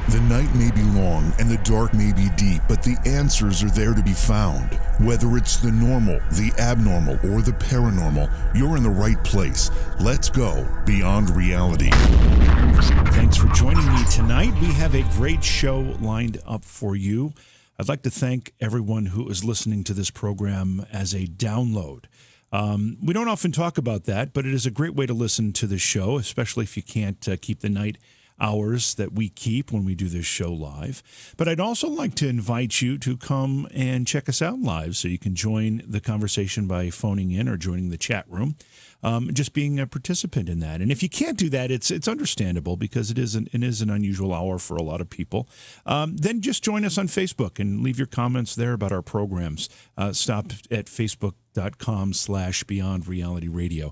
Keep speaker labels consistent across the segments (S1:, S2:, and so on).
S1: The night may be long and the dark may be deep, but the answers are there to be found. Whether it's the normal, the abnormal, or the paranormal, you're in the right place. Let's go beyond reality.
S2: Thanks for joining me tonight. We have a great show lined up for you. I'd like to thank everyone who is listening to this program as a download. We don't often talk about that, but it is a great way to listen to the show, especially if you can't keep the night hours that we keep when we do this show live. But I'd also like to invite you to come and check us out live so you can join the conversation by phoning in or joining the chat room, just being a participant in that. And if you can't do that, it's understandable because it is an unusual hour for a lot of people. Then just join us on Facebook and leave your comments there about our programs. Stop at facebook.com/Beyond Reality Radio.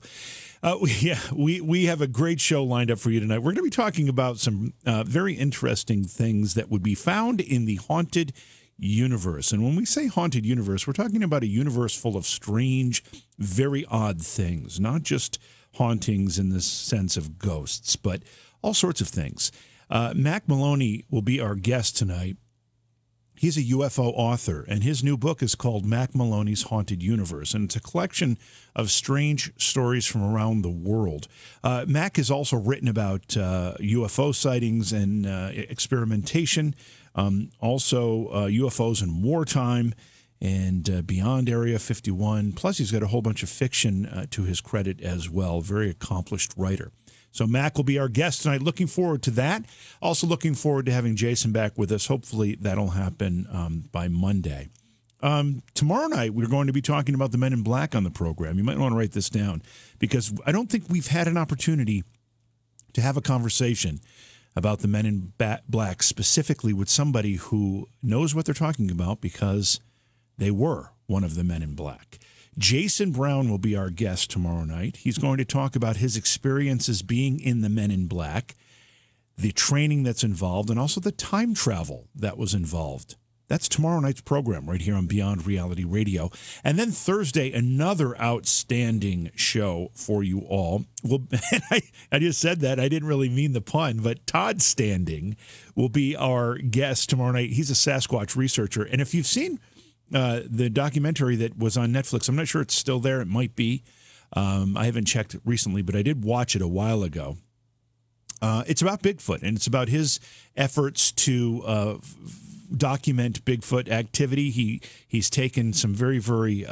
S2: We have a great show lined up for you tonight. We're going to be talking about some very interesting things that would be found in the haunted universe. And when we say haunted universe, we're talking about a universe full of strange, very odd things, not just hauntings in the sense of ghosts, but all sorts of things. Mac Maloney will be our guest tonight. He's a UFO author, and his new book is called Mac Maloney's Haunted Universe, and it's a collection of strange stories from around the world. Mac has also written about UFO sightings and experimentation, also UFOs in wartime and beyond Area 51. Plus, he's got a whole bunch of fiction to his credit as well. Very accomplished writer. So Mac will be our guest tonight. Looking forward to that. Also looking forward to having Jason back with us. Hopefully that'll happen by Monday. Tomorrow night, we're going to be talking about the Men in Black on the program. You might want to write this down because I don't think we've had an opportunity to have a conversation about the Men in Black specifically with somebody who knows what they're talking about because they were one of the Men in Black. Jason Brown will be our guest tomorrow night. He's going to talk about his experiences being in the Men in Black, the training that's involved, and also the time travel that was involved. That's tomorrow night's program right here on Beyond Reality Radio. And then Thursday, another outstanding show for you all. Well, I just said that. I didn't really mean the pun, but Todd Standing will be our guest tomorrow night. He's a Sasquatch researcher. And if you've seen the documentary that was on Netflix, I'm not sure it's still there. It might be. I haven't checked recently, but I did watch it a while ago. It's about Bigfoot, and it's about his efforts to document Bigfoot activity. He's taken some very, very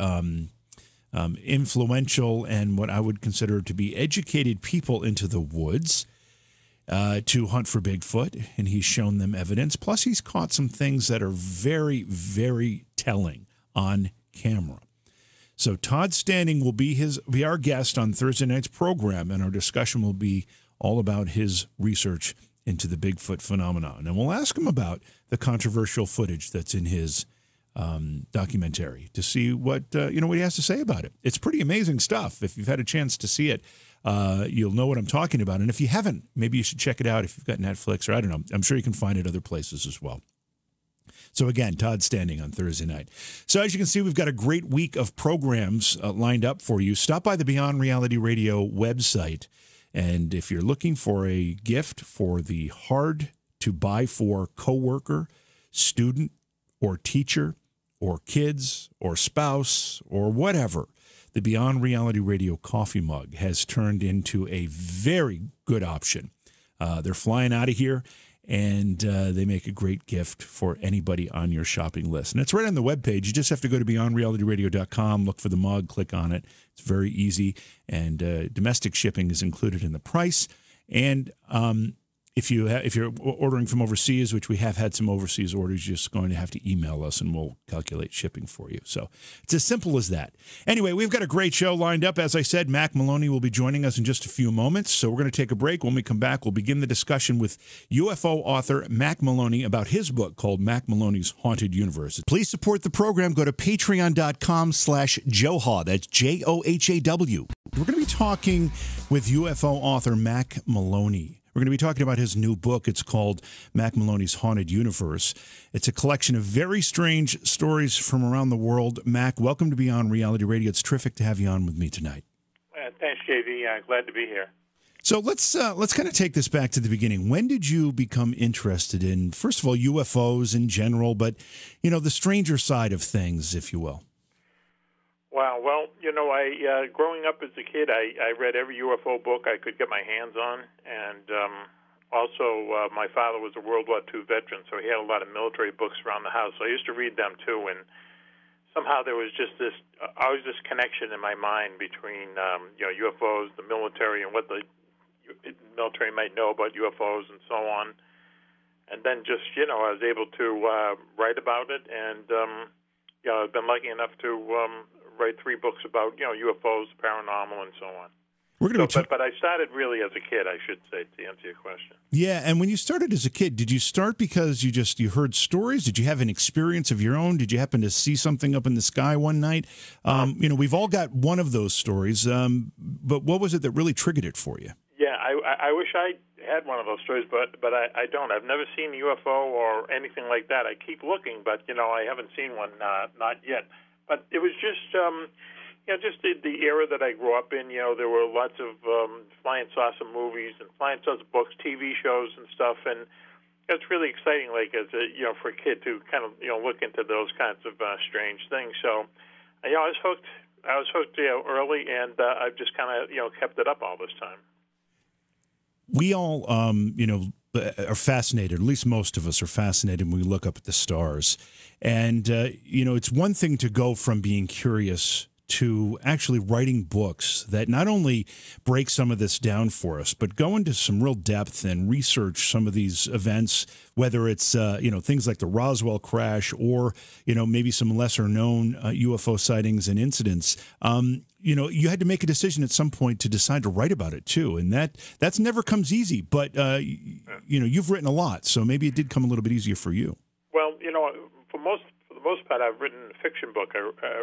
S2: influential and what I would consider to be educated people into the woods to hunt for Bigfoot, and he's shown them evidence. Plus, he's caught some things that are very, very telling on camera. So Todd Standing will be our guest on Thursday night's program, and our discussion will be all about his research into the Bigfoot phenomenon. And we'll ask him about the controversial footage that's in his documentary to see what he has to say about it. It's pretty amazing stuff. If you've had a chance to see it, you'll know what I'm talking about. And if you haven't, maybe you should check it out if you've got Netflix or I don't know. I'm sure you can find it other places as well. So again, Todd Standing on Thursday night. So as you can see, we've got a great week of programs lined up for you. Stop by the Beyond Reality Radio website. And if you're looking for a gift for the hard-to-buy-for coworker, student, or teacher, or kids, or spouse, or whatever, the Beyond Reality Radio coffee mug has turned into a very good option. They're flying out of here, and they make a great gift for anybody on your shopping list. And it's right on the webpage. You just have to go to beyondrealityradio.com, look for the mug, click on it. It's very easy, and domestic shipping is included in the price. And if you're ordering from overseas, which we have had some overseas orders, you're just going to have to email us and we'll calculate shipping for you. So it's as simple as that. Anyway, we've got a great show lined up. As I said, Mac Maloney will be joining us in just a few moments. So we're going to take a break. When we come back, we'll begin the discussion with UFO author Mac Maloney about his book called Mac Maloney's Haunted Universe. Please support the program. Go to patreon.com/Johhaw. That's JOHAW. We're going to be talking with UFO author Mac Maloney. We're going to be talking about his new book. It's called Mac Maloney's Haunted Universe. It's a collection of very strange stories from around the world. Mac, welcome to Beyond Reality Radio. It's terrific to have you on with me tonight.
S3: Thanks, JV. Glad to be here.
S2: So let's kind of take this back to the beginning. When did you become interested in, first of all, UFOs in general, but the stranger side of things, if you will?
S3: Wow. Well, I growing up as a kid, I read every UFO book I could get my hands on, and also my father was a World War II veteran, so he had a lot of military books around the house. So I used to read them too, and somehow there was just always this connection in my mind between UFOs, the military, and what the military might know about UFOs and so on. And then just, I was able to write about it, and I've been lucky enough to write 3 books about, UFOs, paranormal, and so on. But I started really as a kid, I should say, to answer your question.
S2: Yeah, and when you started as a kid, did you start because you heard stories? Did you have an experience of your own? Did you happen to see something up in the sky one night? We've all got one of those stories, but what was it that really triggered it for you?
S3: Yeah, I wish I had one of those stories, but I don't. I've never seen a UFO or anything like that. I keep looking, but, I haven't seen one, not yet. But it was just... just the era that I grew up in, there were lots of flying saucer movies and flying saucer books, TV shows and stuff, and it's really exciting, like as a, for a kid to kind of look into those kinds of strange things. So, I was hooked. Early, and I've just kind of kept it up all this time.
S2: We all, are fascinated, at least most of us are fascinated when we look up at the stars. And, it's one thing to go from being curious to actually writing books that not only break some of this down for us, but go into some real depth and research some of these events, whether it's, things like the Roswell crash or, maybe some lesser known UFO sightings and incidents. You had to make a decision at some point to decide to write about it too. And that's never comes easy, but, you've written a lot, so maybe it did come a little bit easier for you.
S3: Well, for the most part, I've written fiction books.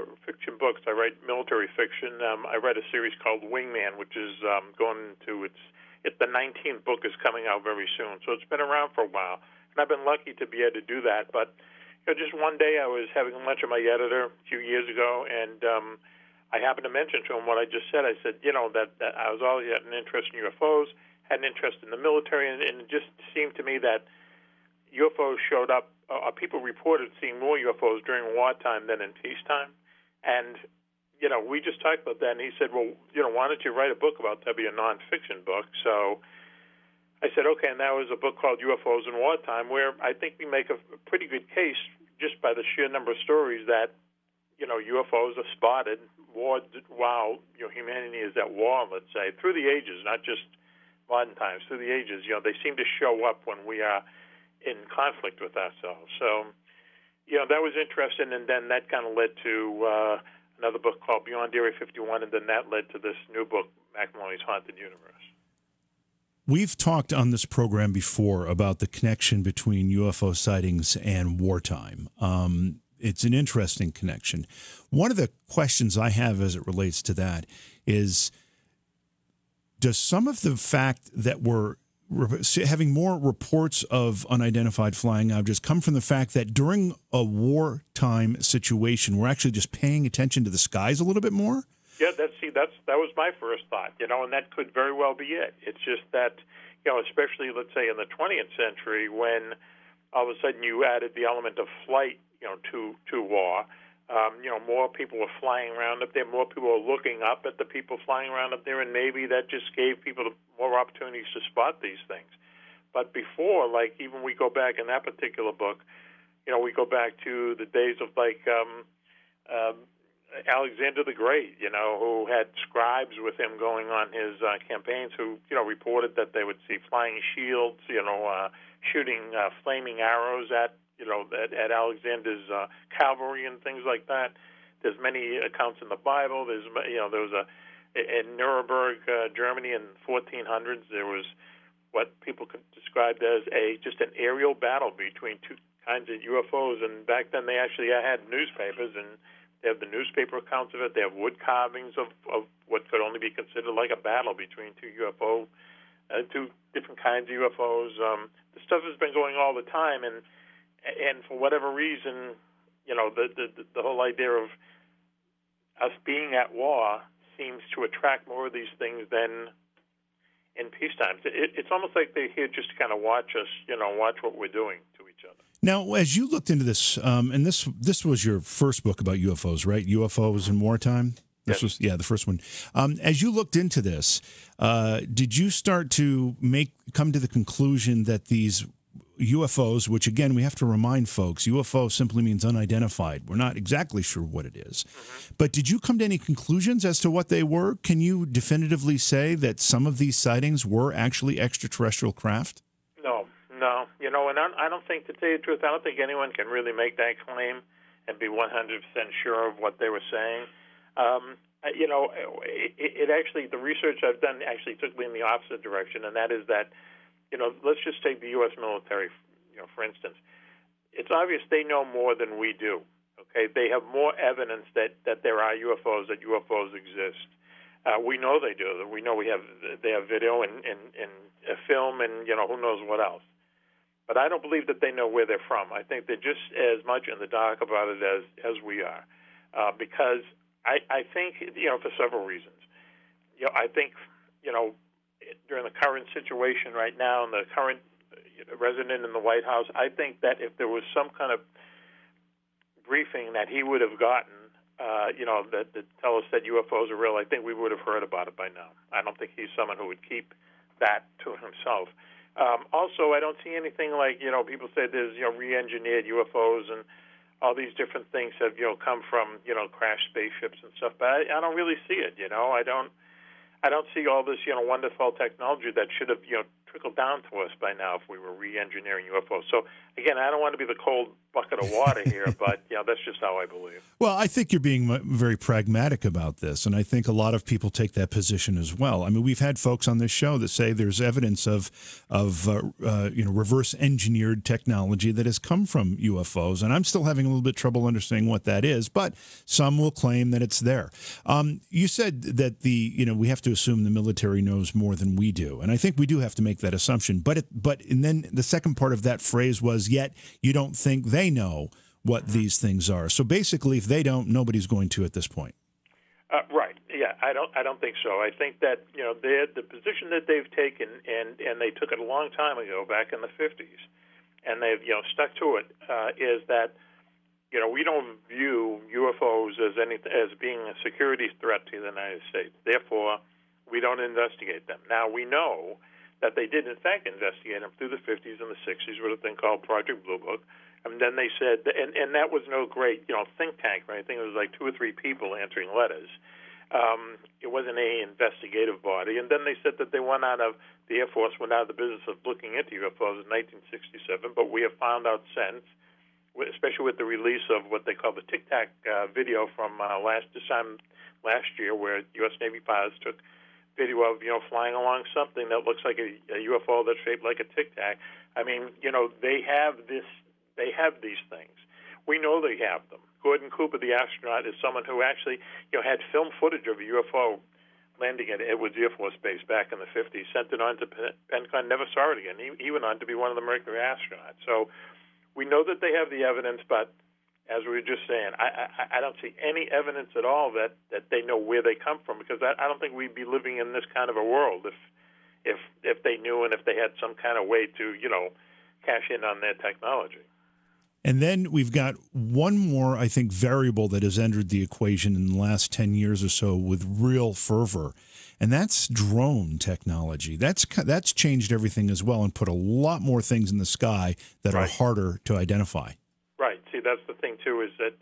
S3: I write military fiction. I read a series called Wingman, which is going to the 19th book is coming out very soon. So it's been around for a while, and I've been lucky to be able to do that. But just one day, I was having lunch with my editor a few years ago, and I happened to mention to him what I just said. I said, that I was always had an interest in UFOs, had an interest in the military, and it just seemed to me that UFOs showed up. People reported seeing more UFOs during wartime than in peacetime. And, we just talked about that, and he said, well, why don't you write a book about that? Be a nonfiction book. So I said, okay, and that was a book called UFOs in Wartime, where I think we make a pretty good case just by the sheer number of stories that, UFOs are spotted while humanity is at war, let's say, through the ages, not just modern times, through the ages. They seem to show up when we are in conflict with ourselves. So, that was interesting, and then that kind of led to another book called Beyond Area 51, and then that led to this new book, Mac Maloney's Haunted Universe.
S2: We've talked on this program before about the connection between UFO sightings and wartime. It's an interesting connection. One of the questions I have as it relates to that is, does some of the fact that we're having more reports of unidentified flying objects come from the fact that during a wartime situation, we're actually just paying attention to the skies a little bit more?
S3: Yeah, that was my first thought, and that could very well be it. It's just that, especially, let's say, in the 20th century, when all of a sudden you added the element of flight, to war, more people were flying around up there, more people were looking up at the people flying around up there, and maybe that just gave people more opportunities to spot these things. But before, like, even we go back in that particular book, we go back to the days of, like, Alexander the Great, who had scribes with him going on his campaigns who, reported that they would see flying shields, shooting flaming arrows at Alexander's cavalry and things like that. There's many accounts in the Bible. There was in Nuremberg, Germany in 1400s, there was what people could describe as just an aerial battle between two kinds of UFOs. And back then they actually had newspapers, and they have the newspaper accounts of it. They have wood carvings of what could only be considered like a battle between two different kinds of UFOs. The stuff has been going all the time, and for whatever reason, the whole idea of us being at war seems to attract more of these things than in peacetime. It's almost like they're here just to kind of watch us, watch what we're doing to each other.
S2: Now, as you looked into this, and this was your first book about UFOs, right? UFOs in wartime? This was the first one. As you looked into this, did you start to come to the conclusion that these UFOs, which again we have to remind folks, UFO simply means unidentified. We're not exactly sure what it is. Mm-hmm. But did you come to any conclusions as to what they were? Can you definitively say that some of these sightings were actually extraterrestrial craft?
S3: No. And I don't think, to tell you the truth, I don't think anyone can really make that claim and be 100% sure of what they were saying. It actually, the research I've done actually took me in the opposite direction, and that is that, let's just take the U.S. military, for instance. It's obvious they know more than we do, okay? They have more evidence that there are UFOs, that UFOs exist. We know they do. We know they have video and film and, who knows what else. But I don't believe that they know where they're from. I think they're just as much in the dark about it as we are, because I think, for several reasons. I think, during the current situation right now and the current resident in the White House, I think that if there was some kind of briefing that he would have gotten, that tell us that UFOs are real, I think we would have heard about it by now. I don't think he's someone who would keep that to himself. Also, I don't see anything like, people say there's, re-engineered UFOs and all these different things have, come from, crashed spaceships and stuff, but I don't really see it, I don't see all this, wonderful technology that should have, trickled down to us by now if we were re-engineering UFOs. So, again, I don't want to be the cold bucket of water here, but, that's just how I believe.
S2: Well, I think you're being very pragmatic about this, and I think a lot of people take that position as well. I mean, we've had folks on this show that say there's evidence of reverse-engineered technology that has come from UFOs, and I'm still having a little bit of trouble understanding what that is, but some will claim that it's there. You said that we have to assume the military knows more than we do, and I think we do have to make that assumption. And then the second part of that phrase was, yet you don't think they know what these things are. So basically, if they don't, nobody's going to at this point.
S3: Right. Yeah, I don't think so. I think that the position that they've taken, and they took it a long time ago, back in the 50s, and they've stuck to it, is that we don't view UFOs as being a security threat to the United States. Therefore, we don't investigate them. Now we know that they did, in fact, investigate them through the 50s and the 60s with a thing called Project Blue Book. And then they said, and that was no great, think tank or anything. It was like 2 or 3 people answering letters. It wasn't an investigative body. And then they said that the Air Force went out of the business of looking into UFOs in 1967. But we have found out since, especially with the release of what they call the Tic Tac video from last year, where U.S. Navy pilots took video of flying along something that looks like a UFO that's shaped like a Tic Tac. I mean, they have these things. We know they have them. Gordon Cooper, the astronaut, is someone who actually had film footage of a UFO landing at Edwards Air Force Base back in the 50s, sent it on to Pentagon, never saw it again. He went on to be one of the Mercury astronauts. So we know that they have the evidence, but as we were just saying, I don't see any evidence at all that they know where they come from, because I don't think we'd be living in this kind of a world if they knew and if they had some kind of way to, cash in on their technology.
S2: And then we've got one more, I think, variable that has entered the equation in the last 10 years or so with real fervor, and that's drone technology. That's changed everything as well and put a lot more things in the sky that are harder to identify.
S3: Right. See, that's the thing, too, is that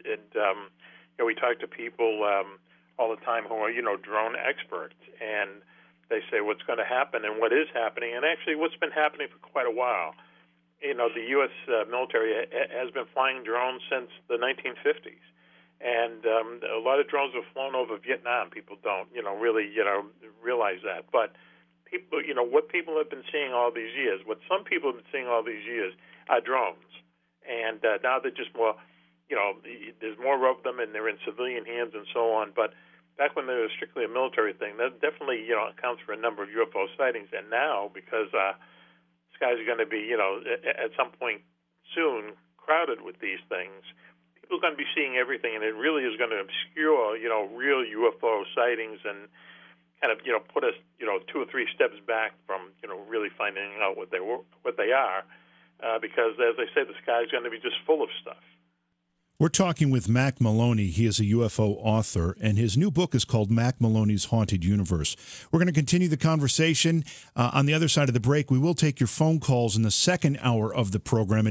S3: we talk to people all the time who are, drone experts, and they say what's going to happen and what is happening, and actually what's been happening for quite a while. The U.S. military has been flying drones since the 1950s, and a lot of drones have flown over Vietnam. People don't, really, realize that. But people, what people have been seeing all these years, what some people have been seeing all these years, are drones. And now they're just more, there's more of them, and they're in civilian hands and so on. But back when they were strictly a military thing, that definitely, accounts for a number of UFO sightings. And now, because skies are going to be, at some point soon crowded with these things, people are going to be seeing everything, and it really is going to obscure, real UFO sightings and kind of put us 2 or 3 steps back from really finding out what they are, because as I say, the sky's going to be just full of stuff.
S2: We're talking with Mac Maloney. He is a UFO author, and his new book is called Mac Maloney's Haunted Universe. We're going to continue the conversation. On the other side of the break, we will take your phone calls in the second hour of the program at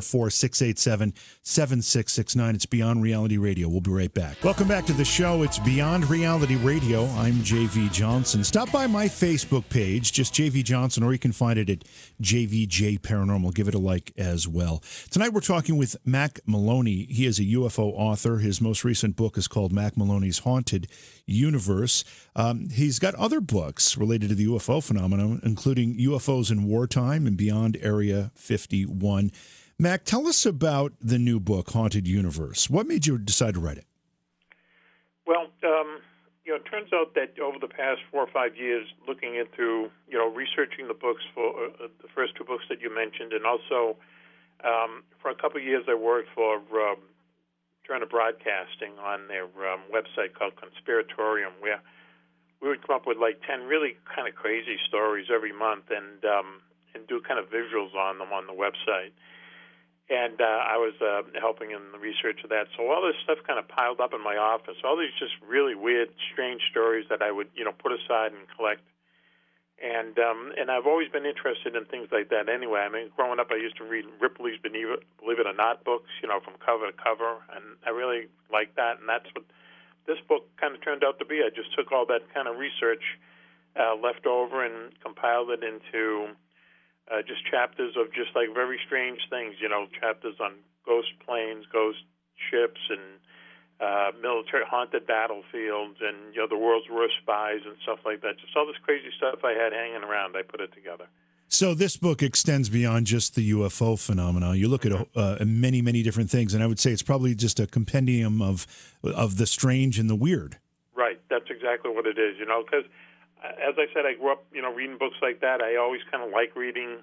S2: 844-687-7669. It's Beyond Reality Radio. We'll be right back. Welcome back to the show. It's Beyond Reality Radio. I'm J.V. Johnson. Stop by my Facebook page, just J.V. Johnson, or you can find it at JVJ Paranormal. Give it a like as well. Tonight we're talking with Mac Maloney. He is a UFO author. His most recent book is called Mac Maloney's Haunted Universe. He's got other books related to the UFO phenomenon, including UFOs in Wartime and Beyond Area 51. Mac, tell us about the new book, Haunted Universe. What made you decide to write it?
S3: Well, it turns out that over the past 4 or 5 years, looking into, researching the books for the first 2 books that you mentioned, and also for a couple of years I worked for Turner Broadcasting on their website called Conspiratorium, where we would come up with like 10 really kind of crazy stories every month and do kind of visuals on them on the website. And I was helping in the research of that. So all this stuff kind of piled up in my office, all these just really weird, strange stories that I would, put aside and collect. And I've always been interested in things like that anyway. I mean, growing up, I used to read Ripley's Believe It or Not books, from cover to cover, and I really liked that. And that's what this book kind of turned out to be. I just took all that kind of research left over and compiled it into just chapters of just like very strange things, chapters on ghost planes, ghost ships, and military haunted battlefields, and the world's worst spies and stuff like that. Just all this crazy stuff I had hanging around, I put it together.
S2: So this book extends beyond just the UFO phenomenon. You look at many, many different things, and I would say it's probably just a compendium of the strange and the weird.
S3: Right, that's exactly what it is. Because as I said, I grew up, reading books like that. I always kind of like reading,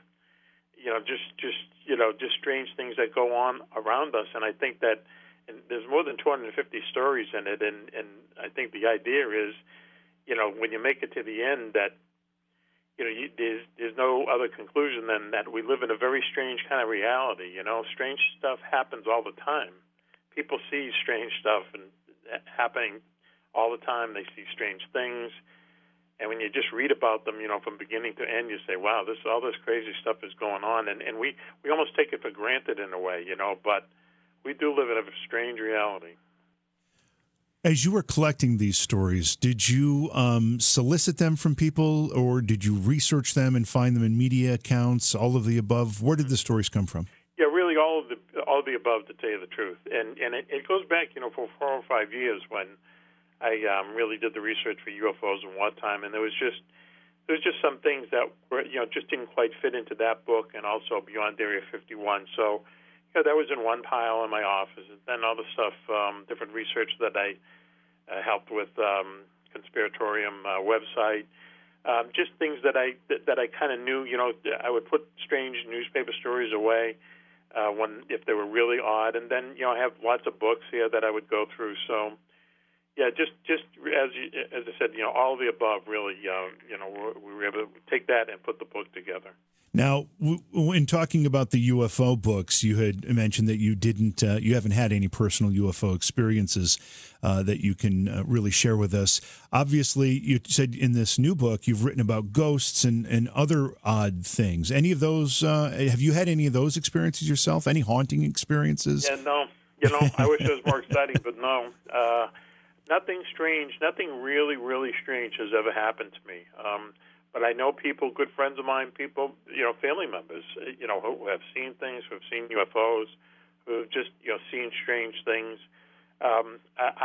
S3: just strange things that go on around us, and I think that. And there's more than 250 stories in it, and I think the idea is, when you make it to the end, that there's no other conclusion than that we live in a very strange kind of reality. Strange stuff happens all the time. People see strange stuff and happening all the time. They see strange things, and when you just read about them, from beginning to end, you say, "Wow, all this crazy stuff is going on," and we almost take it for granted in a way, but. We do live in a strange reality.
S2: As you were collecting these stories, did you solicit them from people, or did you research them and find them in media accounts, all of the above? Where did the stories come from?
S3: Yeah, really all of the above, to tell you the truth. And it goes back, for 4 or 5 years when I really did the research for UFOs in wartime, and there was just some things that were, just didn't quite fit into that book, and also Beyond Area 51. So. That was in one pile in my office, and then other stuff, different research that I helped with, Conspiratorium website, just things that I kind of knew. I would put strange newspaper stories away if they were really odd, and then I have lots of books here that I would go through. So, yeah, just as I said, all of the above. Really, we were able to take that and put the book together.
S2: Now, in talking about the UFO books, you had mentioned that you haven't had any personal UFO experiences that you can really share with us. Obviously, you said in this new book you've written about ghosts and other odd things. Any of those? Have you had any of those experiences yourself? Any haunting experiences?
S3: Yeah, no. I wish it was more exciting, but no. Nothing strange. Nothing really, really strange has ever happened to me. But I know people, good friends of mine, people, family members, who have seen things, who have seen UFOs, who have just, seen strange things. I'm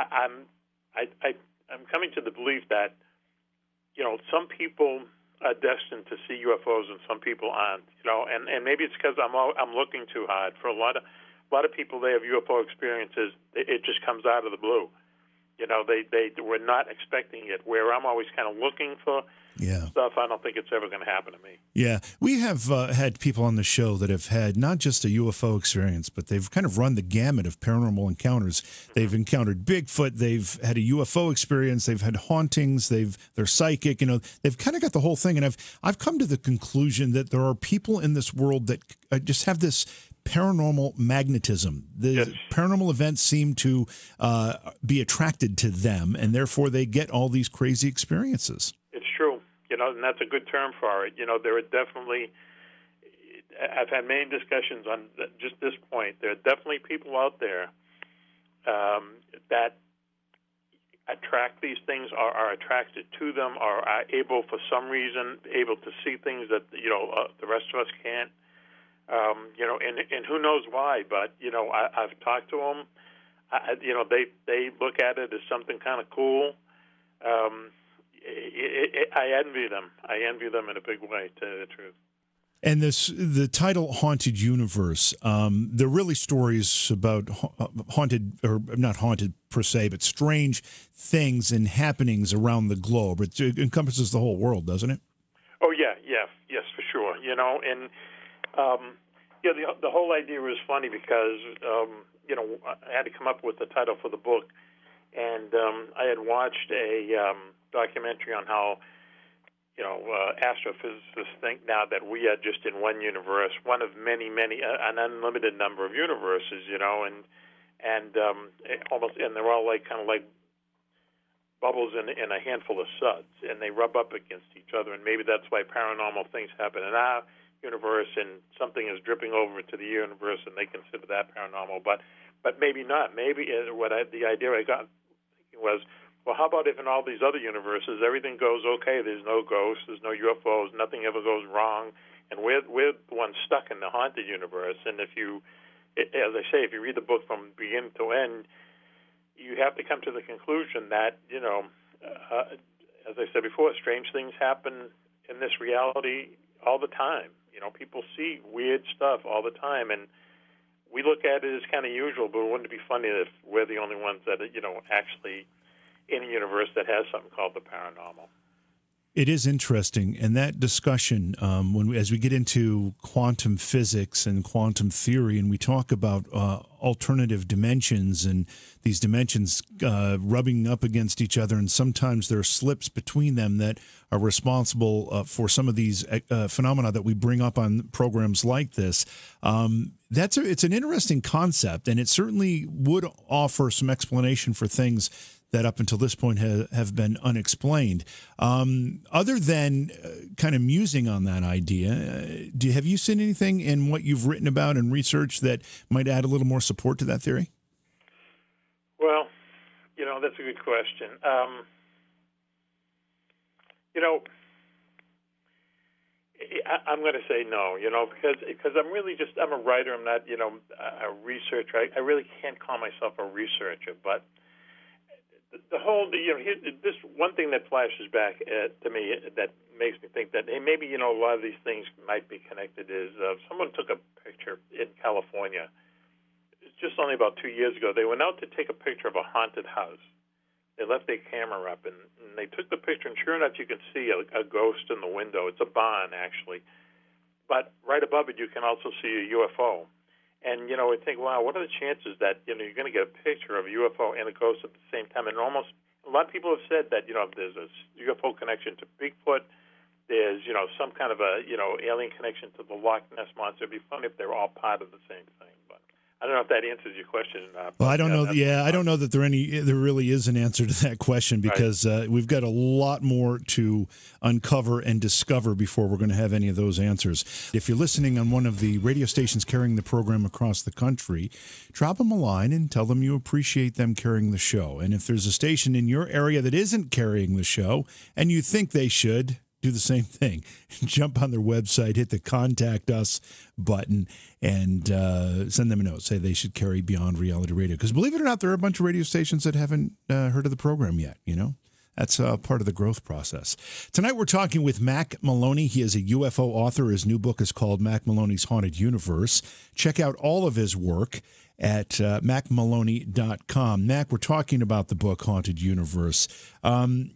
S3: coming to the belief that, some people are destined to see UFOs and some people aren't. And maybe it's because I'm looking too hard. For a lot of people, they have UFO experiences. It just comes out of the blue. They were not expecting it. Where I'm always kind of looking for stuff, I don't think it's ever going to happen to me.
S2: Yeah, we have had people on the show that have had not just a UFO experience, but they've kind of run the gamut of paranormal encounters. They've encountered Bigfoot, they've had a UFO experience, they've had hauntings, they're psychic, they've kind of got the whole thing. And I've come to the conclusion that there are people in this world that just have this paranormal magnetism. The paranormal events seem to be attracted to them, and therefore they get all these crazy experiences.
S3: It's true, and that's a good term for it. There are definitely, I've had many discussions on just this point. There are definitely people out there that attract these things, are attracted to them, are able for some reason able to see things that the rest of us can't. And who knows why? But I've talked to them. They look at it as something kind of cool. I envy them. I envy them in a big way, to tell you the truth.
S2: And the title "Haunted Universe," they're really stories about haunted, or not haunted per se, but strange things and happenings around the globe. It encompasses the whole world, doesn't it?
S3: Oh yes, for sure. And the whole idea was funny because I had to come up with the title for the book, and I had watched a documentary on how astrophysicists think now that we are just in one universe, one of many, an unlimited number of universes, and they're all kind of like bubbles in a handful of suds, and they rub up against each other, and maybe that's why paranormal things happen in our universe, and something is dripping over to the universe, and they consider that paranormal, but maybe not. Maybe the idea I got thinking was, well, how about if in all these other universes everything goes okay? There's no ghosts, there's no UFOs, nothing ever goes wrong, and we're the ones stuck in the haunted universe. And as I say, if you read the book from beginning to end, you have to come to the conclusion that as I said before, strange things happen in this reality all the time. People see weird stuff all the time, and we look at it as kind of usual, but wouldn't it be funny if we're the only ones that, actually in a universe that has something called the paranormal?
S2: It is interesting, and that discussion, as we get into quantum physics and quantum theory, and we talk about alternative dimensions and these dimensions rubbing up against each other, and sometimes there are slips between them that are responsible for some of these phenomena that we bring up on programs like this. It's an interesting concept, and it certainly would offer some explanation for things that up until this point have been unexplained. Other than kind of musing on that idea, have you seen anything in what you've written about and researched that might add a little more support to that theory?
S3: Well, that's a good question. I'm going to say no, because I'm a writer. I'm not, a researcher. I really can't call myself a researcher, but the whole, this one thing that flashes back to me that makes me think that, hey, maybe, a lot of these things might be connected is someone took a picture in California. It's just only about 2 years ago. They went out to take a picture of a haunted house. They left their camera up, and they took the picture, and sure enough, you can see a ghost in the window. It's a barn, actually. But right above it, you can also see a UFO. And, I think, wow, what are the chances that, you're going to get a picture of a UFO and a ghost at the same time? And almost a lot of people have said that, there's a UFO connection to Bigfoot. There's, some kind of a, alien connection to the Loch Ness Monster. It'd be funny if they were all part of the same thing. But I don't know if that answers your question or not.
S2: Well, I don't know. I don't know that there really is an answer to that question, because we've got a lot more to uncover and discover before we're going to have any of those answers. If you're listening on one of the radio stations carrying the program across the country, drop them a line and tell them you appreciate them carrying the show. And if there's a station in your area that isn't carrying the show and you think they should, do the same thing. Jump on their website, hit the Contact Us button, and send them a note. Say they should carry Beyond Reality Radio. Because believe it or not, there are a bunch of radio stations that haven't heard of the program yet, That's part of the growth process. Tonight we're talking with Mac Maloney. He is a UFO author. His new book is called Mac Maloney's Haunted Universe. Check out all of his work at macmaloney.com. Mac, we're talking about the book Haunted Universe.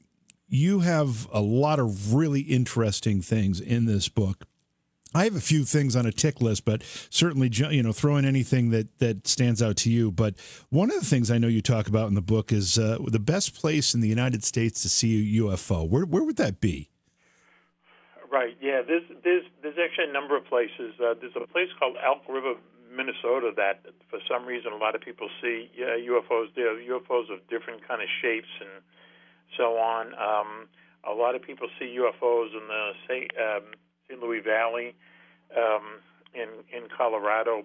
S2: you have a lot of really interesting things in this book. I have a few things on a tick list, but certainly, throw in anything that stands out to you. But one of the things I know you talk about in the book is the best place in the United States to see a UFO. Where would that be?
S3: Right. Yeah. There's actually a number of places. There's a place called Elk River, Minnesota, that for some reason a lot of people see UFOs there. UFOs of different kind of shapes and so on. A lot of people see UFOs in the St. Louis Valley, in Colorado,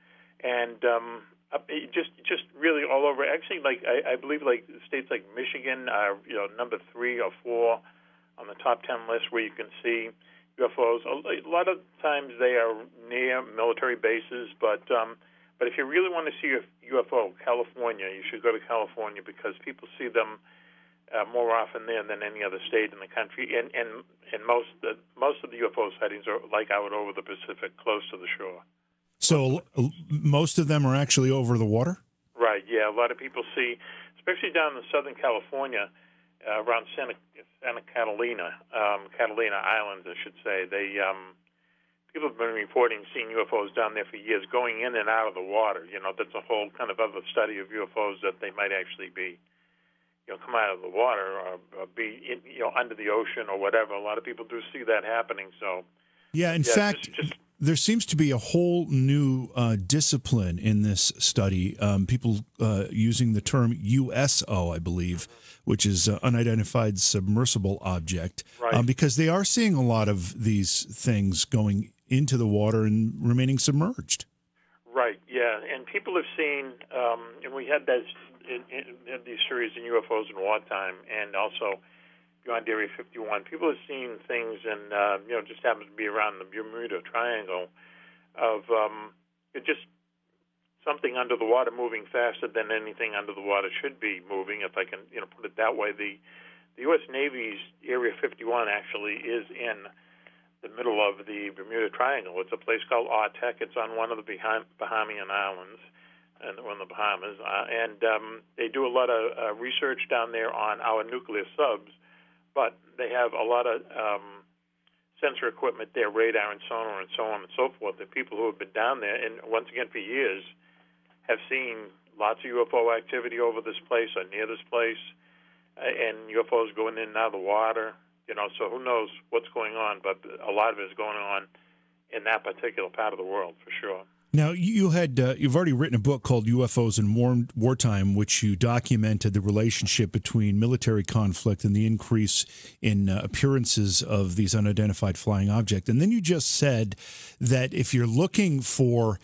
S3: just really all over. Actually, I believe states like Michigan are number 3 or 4 on the top 10 list where you can see UFOs. A lot of times they are near military bases, but if you really want to see a UFO, California, you should go to California because people see them more often there than any other state in the country, and most of the UFO sightings are out over the Pacific, close to the shore.
S2: So most of them are actually over the water?
S3: Right. Yeah. A lot of people see, especially down in Southern California, around Santa Catalina, Catalina Islands, I should say. People have been reporting seeing UFOs down there for years, going in and out of the water. That's a whole kind of other study of UFOs, that they might actually be come out of the water or be under the ocean or whatever. A lot of people do see that happening. So,
S2: in fact, there seems to be a whole new discipline in this study. People using the term USO, I believe, which is unidentified submersible object,
S3: right.
S2: Because they are seeing a lot of these things going into the water and remaining submerged.
S3: Right. Yeah, and people have seen, and we had that. In these series in UFOs in wartime, and also beyond Area 51, people have seen things, and just happens to be around the Bermuda Triangle, of just something under the water moving faster than anything under the water should be moving, if I can put it that way. The U.S. Navy's Area 51 actually is in the middle of the Bermuda Triangle. It's a place called Artek. It's on one of the Bahamian Islands. And on the Bahamas, and they do a lot of research down there on our nuclear subs, but they have a lot of sensor equipment there, radar and sonar and so on and so forth. The people who have been down there, and once again for years, have seen lots of UFO activity over this place or near this place, and UFOs going in and out of the water. So who knows what's going on, but a lot of it is going on in that particular part of the world for sure.
S2: Now, you've already written a book called UFOs in Wartime, which you documented the relationship between military conflict and the increase in appearances of these unidentified flying objects. And then you just said that if you're looking for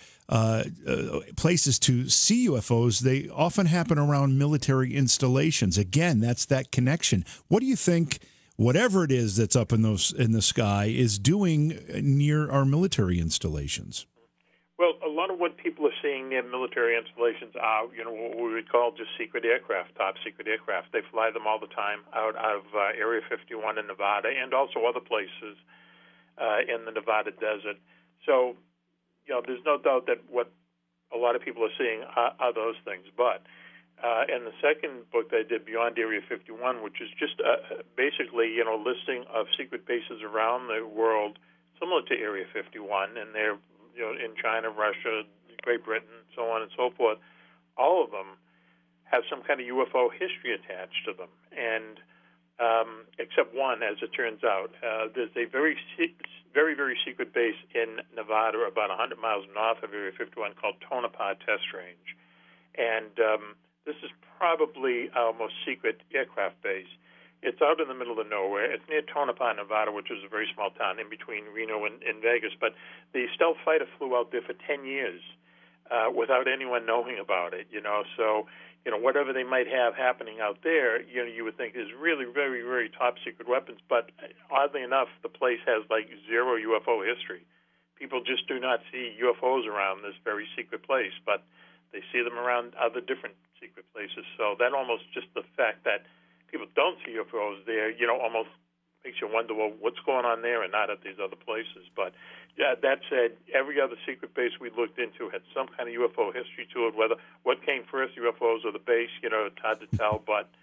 S2: places to see UFOs, they often happen around military installations. Again, that's that connection. What do you think, whatever it is that's up in the sky, is doing near our military installations?
S3: Well, a lot of what people are seeing near military installations are, what we would call just secret aircraft, top secret aircraft. They fly them all the time out of Area 51 in Nevada and also other places in the Nevada desert. So, there's no doubt that what a lot of people are seeing are those things. But in the second book that I did, Beyond Area 51, which is just basically, listing of secret bases around the world similar to Area 51, and they're in China, Russia, Great Britain, so on and so forth, all of them have some kind of UFO history attached to them. And except one, as it turns out, there's a very, very secret base in Nevada, about 100 miles north of Area 51, called Tonopah Test Range. And this is probably our most secret aircraft base. It's out in the middle of nowhere. It's near Tonopah, Nevada, which is a very small town in between Reno and Vegas. But the stealth fighter flew out there for 10 years without anyone knowing about it, So, whatever they might have happening out there, you would think is really very, very top secret weapons. But oddly enough, the place has zero UFO history. People just do not see UFOs around this very secret place, but they see them around other different secret places. So that almost just the fact that people don't see UFOs there, almost makes you wonder, well, what's going on there and not at these other places. But, yeah, that said, every other secret base we looked into had some kind of UFO history to it, whether what came first, UFOs or the base, it's hard to tell. But,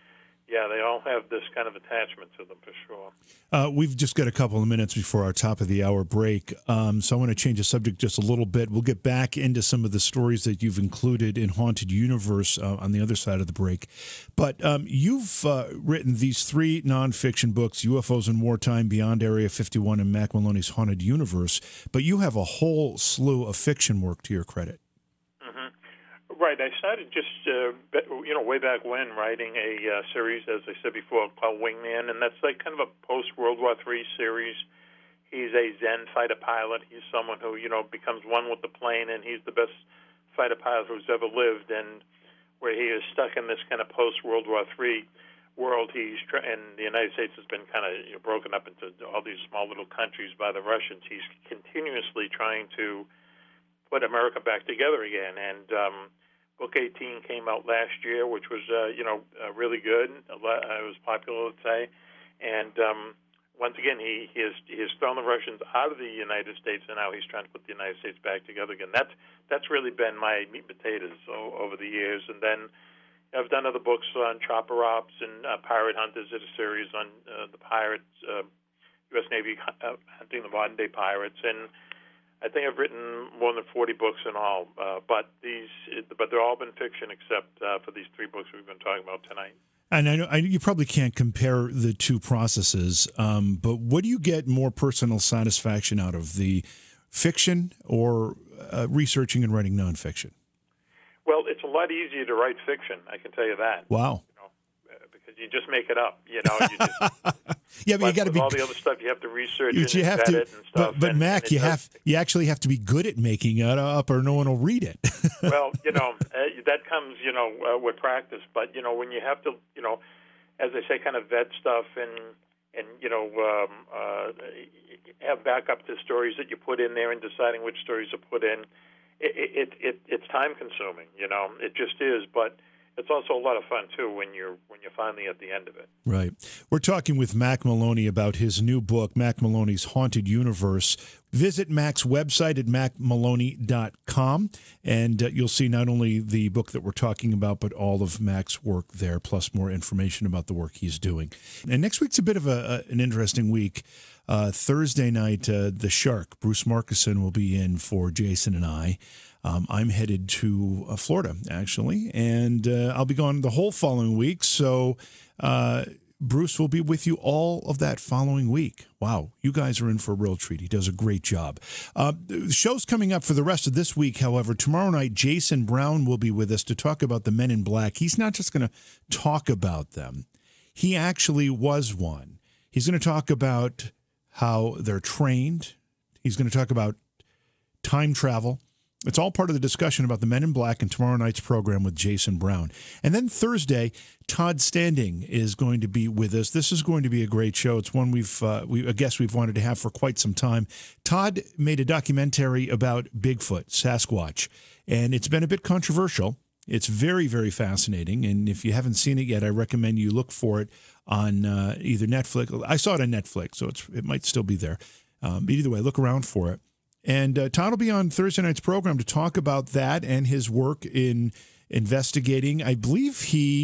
S3: Yeah, they all have this kind of attachment to them for sure.
S2: We've just got a couple of minutes before our top of the hour break, so I want to change the subject just a little bit. We'll get back into some of the stories that you've included in Haunted Universe on the other side of the break. But you've written these 3 nonfiction books, UFOs in Wartime, Beyond Area 51, and Mac Maloney's Haunted Universe, but you have a whole slew of fiction work to your credit.
S3: Right. I started just, way back when, writing a series, as I said before, called Wingman, and that's like kind of a post-World War III series. He's a Zen fighter pilot. He's someone who, becomes one with the plane, and he's the best fighter pilot who's ever lived. And where he is stuck in this kind of post-World War III world, and the United States has been kind of broken up into all these small little countries by the Russians. He's continuously trying to put America back together again, and Book 18 came out last year, which was, really good. It was popular, let's say. And once again, he has thrown the Russians out of the United States, and now he's trying to put the United States back together again. That's really been my meat and potatoes over the years. And then I've done other books on chopper ops and pirate hunters. Did a series on the pirates, U.S. Navy hunting the modern-day pirates. And I think I've written more than 40 books in all, but they've all been fiction except for these 3 books we've been talking about tonight.
S2: And I know you probably can't compare the two processes, but what do you get more personal satisfaction out of, the fiction or researching and writing nonfiction?
S3: Well, it's a lot easier to write fiction, I can tell you that.
S2: Wow.
S3: Because you just make it up, You just,
S2: yeah, but you got to be
S3: all the other stuff you have to research and
S2: you have to,
S3: it and stuff.
S2: But Mac, you actually have to be good at making it up, or no one will read it.
S3: Well, that comes, with practice. But when you have to, as I say, kind of vet stuff and have backup to stories that you put in there and deciding which stories to put in, it's time consuming. It just is, but it's also a lot of fun too when you're finally at the end of it.
S2: Right. We're talking with Mac Maloney about his new book, Mac Maloney's Haunted Universe. Visit Mac's website at macmaloney.com, and you'll see not only the book that we're talking about, but all of Mac's work there, plus more information about the work he's doing. And next week's a bit of an interesting week. Thursday night, The Shark, Bruce Marcuson, will be in for Jason and I. I'm headed to Florida, actually, and I'll be gone the whole following week, so Bruce will be with you all of that following week. Wow, you guys are in for a real treat. He does a great job. The show's coming up for the rest of this week, however. Tomorrow night, Jason Brown will be with us to talk about the Men in Black. He's not just going to talk about them. He actually was one. He's going to talk about how they're trained. He's going to talk about time travel. It's all part of the discussion about the Men in Black in tomorrow night's program with Jason Brown. And then Thursday, Todd Standing is going to be with us. This is going to be a great show. It's one a guest we've wanted to have for quite some time. Todd made a documentary about Bigfoot, Sasquatch, and it's been a bit controversial. It's very, very fascinating, and if you haven't seen it yet, I recommend you look for it on either Netflix. I saw it on Netflix, so it might still be there. But either way, look around for it. And Todd will be on Thursday night's program to talk about that and his work in investigating. I believe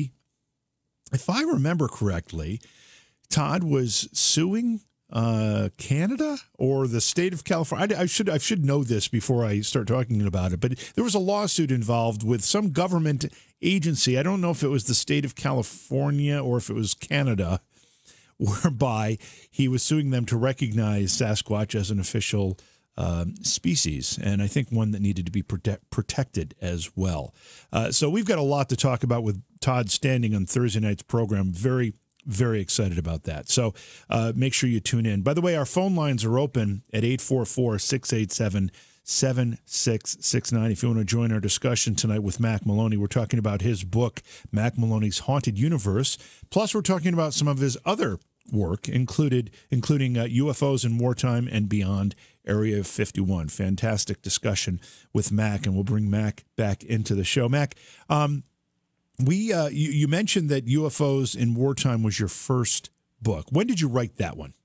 S2: if I remember correctly, Todd was suing Canada or the state of California. I should know this before I start talking about it, but there was a lawsuit involved with some government agency. I don't know if it was the state of California or if it was Canada, whereby he was suing them to recognize Sasquatch as an official species, and I think one that needed to be protected as well. So we've got a lot to talk about with Todd Standing on Thursday night's program. Very, very excited about that. So make sure you tune in. By the way, our phone lines are open at 844-687-7669. If you want to join our discussion tonight with Mac Maloney, we're talking about his book, Mac Maloney's Haunted Universe. Plus, we're talking about some of his other work, including UFOs in Wartime and Beyond Area 51. Fantastic discussion with Mac, and we'll bring Mac back into the show. Mac, you mentioned that UFOs in Wartime was your first book. When did you write that one?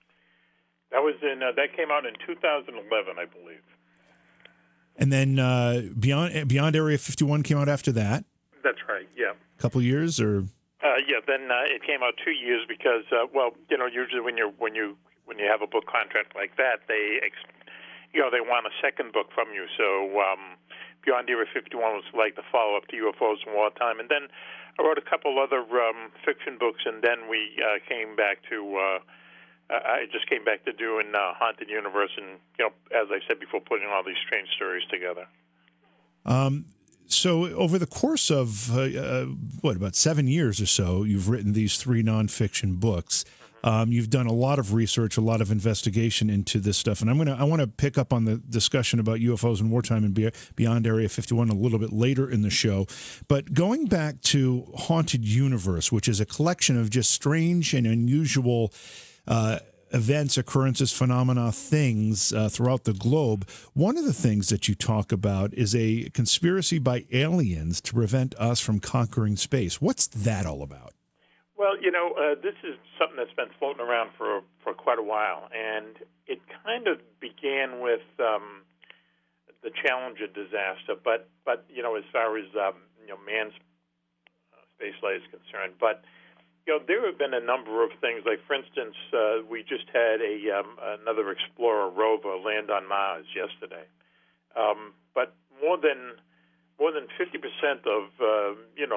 S3: That came out in 2011, I believe.
S2: And then Beyond Area 51 came out after that?
S3: That's right, yeah.
S2: A couple years, or?
S3: Yeah, then it came out 2 years because, usually when you have a book contract like that, they want a second book from you. So Beyond Area 51 was like the follow-up to UFOs in Wartime, and then I wrote a couple other fiction books, and then we came back to. I just came back to doing Haunted Universe, and as I said before, putting all these strange stories together.
S2: So over the course of about 7 years or so, you've written these 3 nonfiction books. You've done a lot of research, a lot of investigation into this stuff, and I want to pick up on the discussion about UFOs in wartime and Beyond Area 51 a little bit later in the show. But going back to Haunted Universe, which is a collection of just strange and unusual events, occurrences, phenomena, things throughout the globe. One of the things that you talk about is a conspiracy by aliens to prevent us from conquering space. What's that all about?
S3: Well, this is something that's been floating around for quite a while, and it kind of began with the Challenger disaster, but as far as man's space flight is concerned, but there have been a number of things. Like, for instance, we just had another Explorer rover land on Mars yesterday. But more than 50% of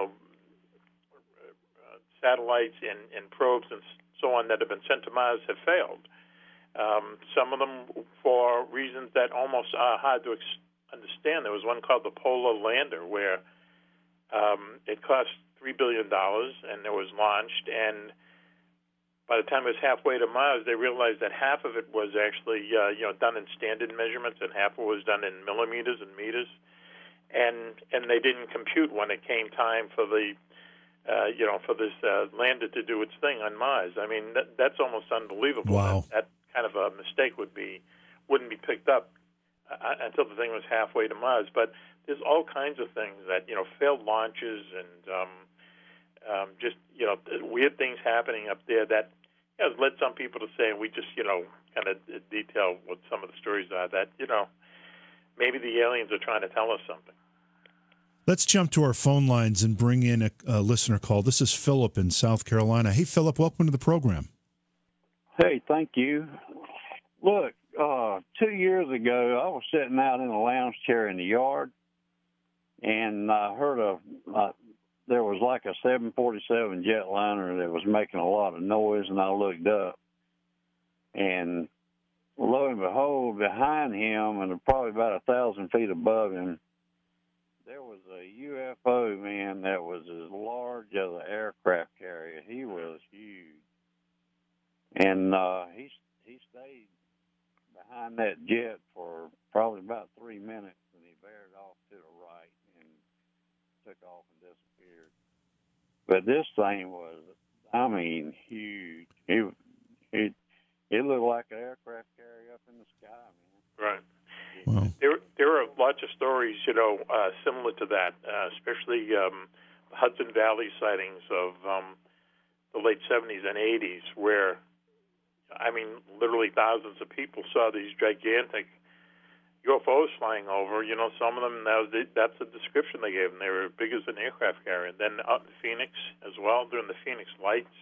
S3: satellites and probes and so on that have been sent to Mars have failed. Some of them for reasons that almost are hard to understand. There was one called the Polar Lander where it cost $3 billion, and it was launched, and by the time it was halfway to Mars, they realized that half of it was actually done in standard measurements, and half of it was done in millimeters and meters, and they didn't compute when it came time for the for this lander to do its thing on Mars. I mean, that's almost unbelievable.
S2: Wow.
S3: That kind of a mistake wouldn't be picked up until the thing was halfway to Mars. But there's all kinds of things that failed launches and just weird things happening up there that has led some people to say, and we just kind of detail what some of the stories are, that maybe the aliens are trying to tell us something.
S2: Let's jump to our phone lines and bring in a listener call. This is Philip in South Carolina. Hey, Philip, welcome to the program.
S4: Hey, thank you. Look, 2 years ago, I was sitting out in a lounge chair in the yard, and I heard there was like a 747 jetliner that was making a lot of noise, and I looked up. And lo and behold, behind him, and probably about 1,000 feet above him, there was a UFO, man, that was as large as an aircraft carrier. He was huge. And he stayed behind that jet for probably about 3 minutes, and he veered off to the right and took off and disappeared. But this thing was, I mean, huge. It looked like an aircraft carrier up in the sky, man.
S3: Right.
S2: Wow.
S3: There are lots of stories, similar to that, especially the Hudson Valley sightings of the late 70s and 80s, where, I mean, literally thousands of people saw these gigantic UFOs flying over. Some of them, that's the description they gave them. They were big as an aircraft carrier. And then out in Phoenix as well, during the Phoenix Lights,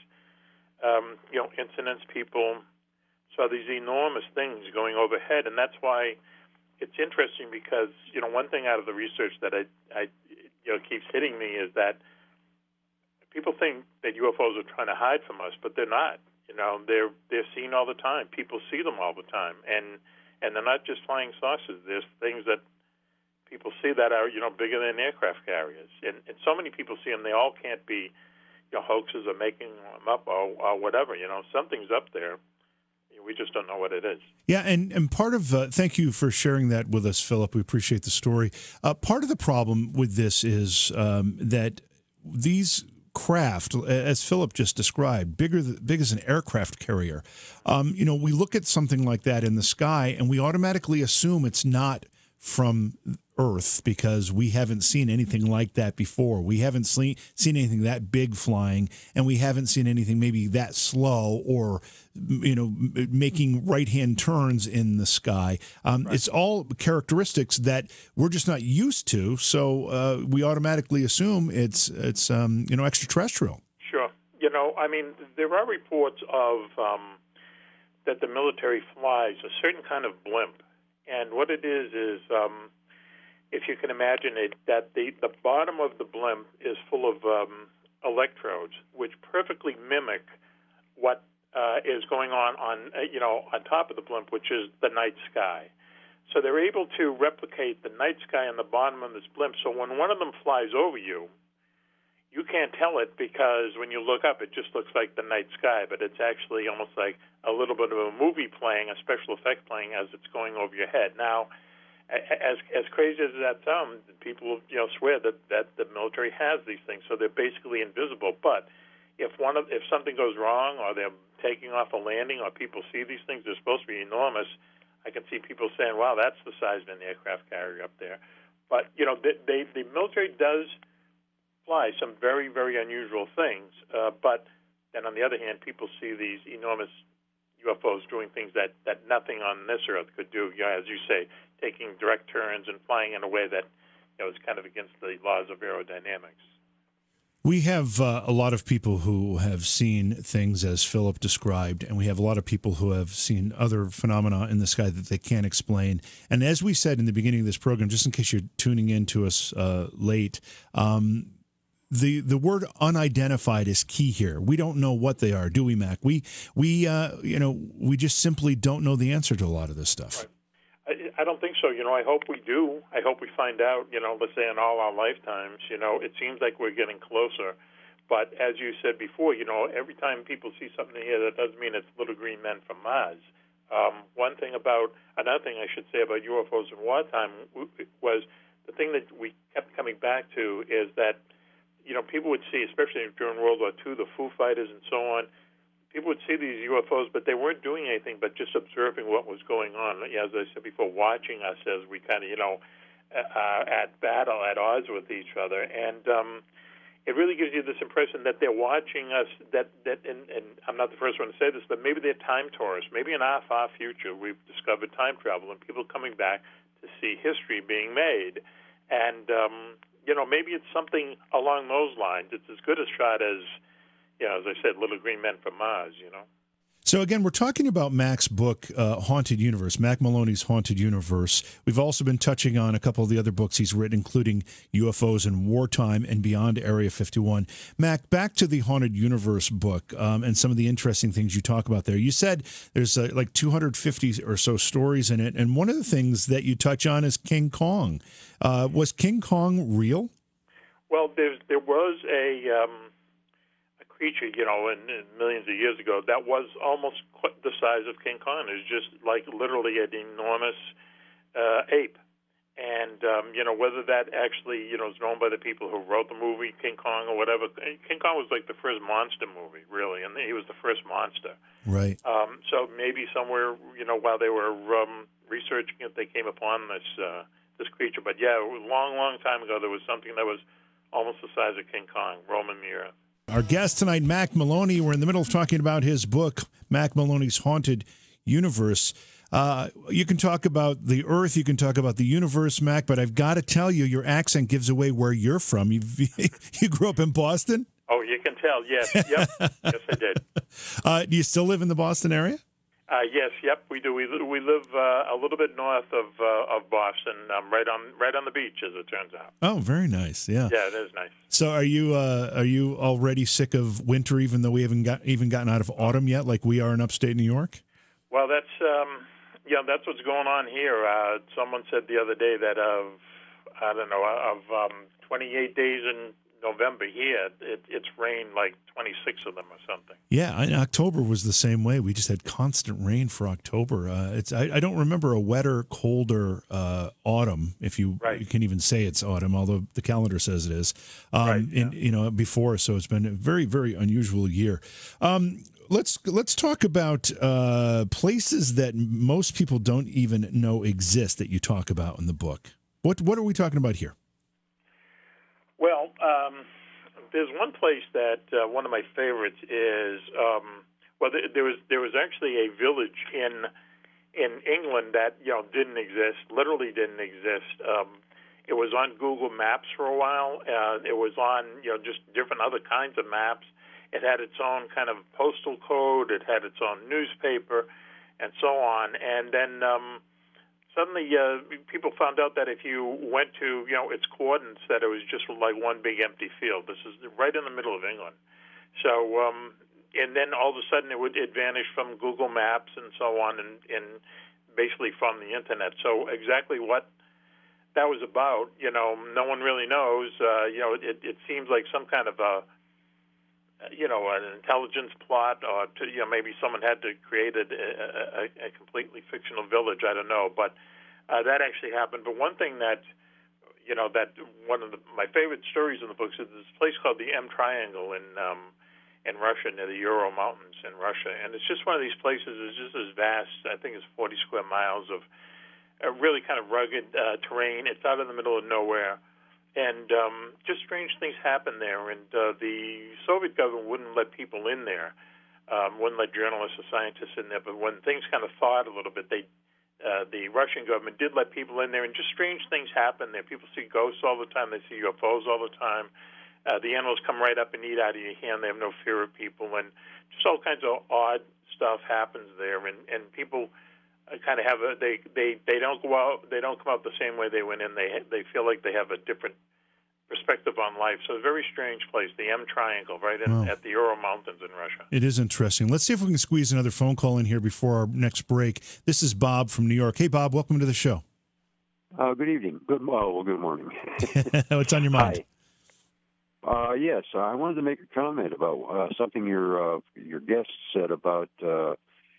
S3: incidents, people saw these enormous things going overhead. And that's why it's interesting, because, one thing out of the research that I keeps hitting me is that people think that UFOs are trying to hide from us, but they're not. They're seen all the time. People see them all the time. And they're not just flying saucers. There's things that people see that are, bigger than aircraft carriers. And so many people see them, they all can't be, hoaxes or making them up or whatever. Something's up there. We just don't know what it is.
S2: Yeah, and part of, thank you for sharing that with us, Philip. We appreciate the story. Part of the problem with this is that these craft, as Philip just described, big as an aircraft carrier. We look at something like that in the sky, and we automatically assume it's not from Earth because we haven't seen anything like that before. We haven't seen anything that big flying, and we haven't seen anything maybe that slow or, making right-hand turns in the sky. Right. It's all characteristics that we're just not used to, so we automatically assume it's extraterrestrial.
S3: Sure. I mean, there are reports of that the military flies a certain kind of blimp, and what it is if you can imagine it, that the bottom of the blimp is full of electrodes, which perfectly mimic what is going on top of the blimp, which is the night sky. So they're able to replicate the night sky on the bottom of this blimp. So when one of them flies over you, you can't tell it because when you look up, it just looks like the night sky, but it's actually almost like a little bit of a movie playing, a special effect playing as it's going over your head. Now, as crazy as that sounds, people swear that the military has these things, so they're basically invisible. But if something goes wrong, or they're taking off a landing, or people see these things, they're supposed to be enormous. I can see people saying, "Wow, that's the size of an aircraft carrier up there." But the military does fly some very, very unusual things. But then on the other hand, people see these enormous UFOs doing things that nothing on this earth could do. As you say, taking direct turns and flying in a way that is kind of against the laws of aerodynamics.
S2: We have a lot of people who have seen things as Philip described, and we have a lot of people who have seen other phenomena in the sky that they can't explain. And as we said in the beginning of this program, just in case you're tuning in to us late, the word unidentified is key here. We don't know what they are, do we, Mac? We just simply don't know the answer to a lot of this stuff.
S3: Right. I don't think so. I hope we do. I hope we find out, let's say in all our lifetimes, it seems like we're getting closer. But as you said before, every time people see something here, that doesn't mean it's little green men from Mars. Another thing I should say about UFOs in wartime was the thing that we kept coming back to is that, people would see, especially during World War II, the Foo Fighters and so on, people would see these UFOs, but they weren't doing anything but just observing what was going on. As I said before, watching us as we kind of, at battle, at odds with each other. And it really gives you this impression that they're watching us, and I'm not the first one to say this, but maybe they're time tourists. Maybe in our far future we've discovered time travel and people coming back to see history being made. And, maybe it's something along those lines. It's as good a shot as, as I said, little green men from Mars,
S2: So again, we're talking about Mac's book, Haunted Universe, Mac Maloney's Haunted Universe. We've also been touching on a couple of the other books he's written, including UFOs in Wartime and Beyond Area 51. Mac, back to the Haunted Universe book and some of the interesting things you talk about there. You said there's like 250 or so stories in it, and one of the things that you touch on is King Kong. Was King Kong real?
S3: Well, there was a creature, in millions of years ago, that was almost the size of King Kong. It was just like literally an enormous ape. And, whether that actually, is known by the people who wrote the movie King Kong or whatever. King Kong was like the first monster movie, really, and he was the first monster.
S2: Right.
S3: So maybe somewhere, while they were researching it, they came upon this creature. But, yeah, a long, long time ago, there was something that was almost the size of King Kong roaming the earth.
S2: Our guest tonight, Mac Maloney. We're in the middle of talking about his book, Mac Maloney's Haunted Universe. You can talk about the Earth, you can talk about the universe, Mac, but I've got to tell you, your accent gives away where you're from. You grew up in Boston?
S3: Oh, you can tell, yes. Yep. Yes, I did.
S2: Do you still live in the Boston area?
S3: Yes, yep, we do. We live a little bit north of Boston, right on the beach, as it turns out.
S2: Oh, very nice. Yeah.
S3: Yeah, it is nice.
S2: So, are you already sick of winter, even though we haven't gotten out of autumn yet, like we are in upstate New York?
S3: Well, that's what's going on here. Someone said the other day that of 28 days in November here, it's rained like 26 of them or something.
S2: Yeah, and October was the same way. We just had constant rain for October. I don't remember a wetter, colder autumn, if you can even say it's autumn, although the calendar says it is. Before, so it's been a very, very unusual year. Let's talk about places that most people don't even know exist that you talk about in the book. What are we talking about here?
S3: Well, there's one place that one of my favorites is. There was actually a village in England that didn't exist, literally didn't exist. It was on Google Maps for a while. It was on just different other kinds of maps. It had its own kind of postal code. It had its own newspaper, and so on. And then suddenly people found out that if you went to, its coordinates, that it was just like one big empty field. This is right in the middle of England. So, and then all of a sudden it vanish from Google Maps and so on, and basically from the Internet. So exactly what that was about, no one really knows. It seems like some kind of an intelligence plot, or maybe someone had to create a completely fictional village. I don't know, but that actually happened. But one thing that that one of my favorite stories in the books is this place called the M Triangle in Russia, near the Ural Mountains in Russia, and it's just one of these places. It's just as vast. I think it's 40 square miles of really kind of rugged terrain. It's out in the middle of nowhere. And just strange things happen there. And the Soviet government wouldn't let people in there, wouldn't let journalists or scientists in there. But when things kind of thawed a little bit, the Russian government did let people in there. And just strange things happen there. People see ghosts all the time. They see UFOs all the time. The animals come right up and eat out of your hand. They have no fear of people. And just all kinds of odd stuff happens there. And people kind of have they don't go out, they don't come out the same way they went in. They feel like they have a different perspective on life. So a very strange place, the M Triangle, right at the Ural Mountains in Russia.
S2: It is interesting. Let's see if we can squeeze another phone call in here before our next break. This is Bob from New York. Hey, Bob, welcome to the show.
S5: Good evening. Good morning.
S2: What's on your mind?
S5: Hi. Yes, I wanted to make a comment about something your guest said about the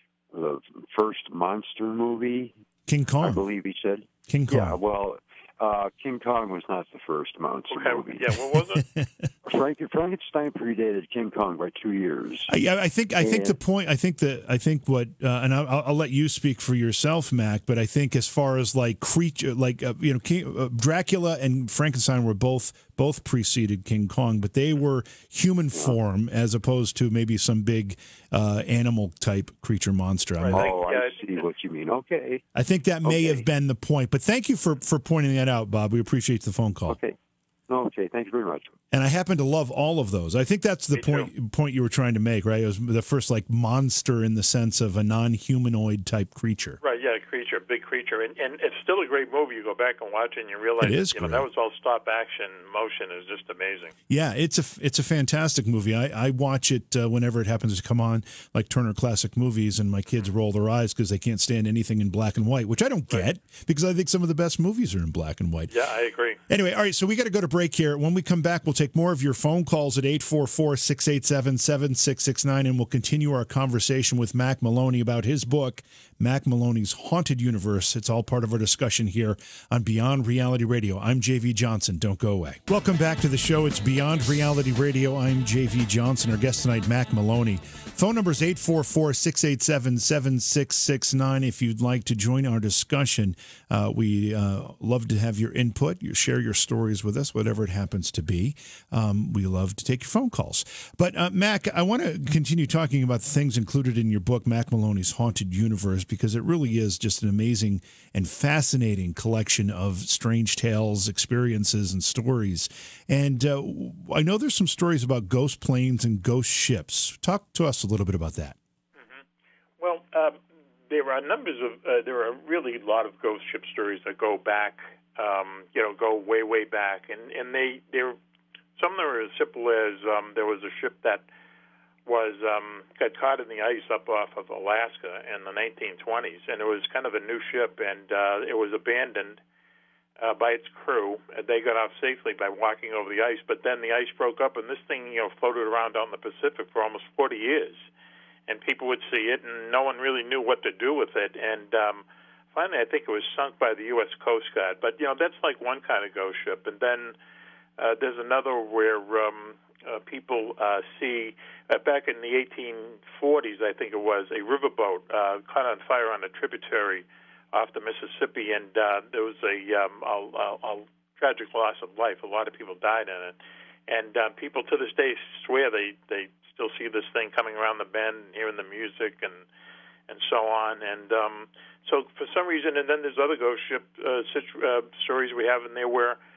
S5: first monster movie.
S2: King Kong.
S5: I believe he said.
S2: King Kong.
S5: Yeah, well, King Kong was not the first monster movie.
S3: Yeah, what was it?
S5: Frankenstein predated King Kong by 2 years.
S2: I think the point. I think what, and I'll let you speak for yourself, Mac. But I think as far as like creature, Dracula and Frankenstein were both preceded King Kong, but they were human form as opposed to maybe some big animal type creature monster.
S3: Right.
S5: I see what you mean. Okay.
S2: I think that may have been the point. But thank you for pointing that out, Bob. We appreciate the phone call.
S5: Okay. Okay, thank you very much.
S2: And I happen to love all of those. I think that's the point you were trying to make, right? It was the first like monster in the sense of a non-humanoid type creature.
S3: Right, yeah, big creature. And it's still a great movie. You go back and watch it and you realize that was all stop action motion. It was just amazing.
S2: Yeah, it's a fantastic movie. I watch it whenever it happens to come on, like Turner Classic Movies, and my kids roll their eyes because they can't stand anything in black and white, which I don't get because I think some of the best movies are in black and white.
S3: Yeah, I agree.
S2: Anyway, all right, so we got to go to break here. When we come back, we'll take more of your phone calls at 844-687-7669, and we'll continue our conversation with Mac Maloney about his book, Mac Maloney's Haunted Universe. It's all part of our discussion here on Beyond Reality Radio. I'm J.V. Johnson. Don't go away. Welcome back to the show. It's Beyond Reality Radio. I'm J.V. Johnson. Our guest tonight, Mac Maloney. Phone number is 844-687-7669 if you'd like to join our discussion. We love to have your input. You share your stories with us, whatever it happens to be. We love to take your phone calls. But, Mac, I want to continue talking about the things included in your book, Mac Maloney's Haunted Universe, because it really is just an amazing and fascinating collection of strange tales, experiences, and stories. And I know there's some stories about ghost planes and ghost ships. Talk to us a little bit about that.
S3: Mm-hmm. Well, there are there are really a lot of ghost ship stories that go back, go way, way back. And they're some of them are as simple as there was a ship that got caught in the ice up off of Alaska in the 1920s, and it was kind of a new ship, and it was abandoned by its crew. They got off safely by walking over the ice, but then the ice broke up, and this thing floated around out in the Pacific for almost 40 years, and people would see it, and no one really knew what to do with it. And finally, I think it was sunk by the U.S. Coast Guard. But that's like one kind of ghost ship, and then there's another where people see, back in the 1840s, I think it was, a riverboat caught on fire on a tributary off the Mississippi, and there was a tragic loss of life. A lot of people died in it. And people to this day swear they still see this thing coming around the bend and hearing the music and so on. And so for some reason, and then there's other ghost ship stories we have in there where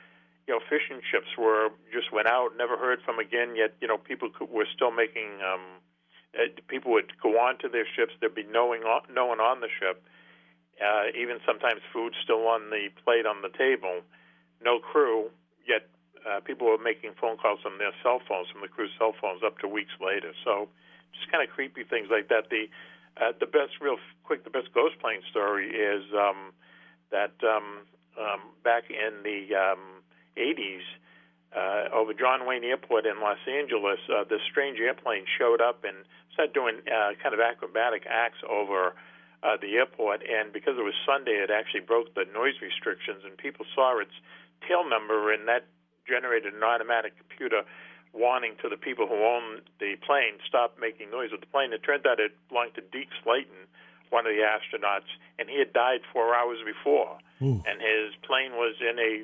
S3: fishing ships just went out, never heard from again. Yet, people were still making. People would go on to their ships. There'd be no one on the ship. Even sometimes food still on the plate on the table. No crew. Yet people were making phone calls from their cell phones, from the crew's cell phones, up to weeks later. So, just kind of creepy things like that. The best ghost plane story is that back in the 80s, over John Wayne Airport in Los Angeles, this strange airplane showed up and started doing kind of acrobatic acts over the airport. And because it was Sunday, it actually broke the noise restrictions, and people saw its tail number, and that generated an automatic computer warning to the people who owned the plane, stop making noise with the plane. It turned out it belonged to Deke Slayton, one of the astronauts, and he had died 4 hours before.
S2: Ooh.
S3: And his plane was in a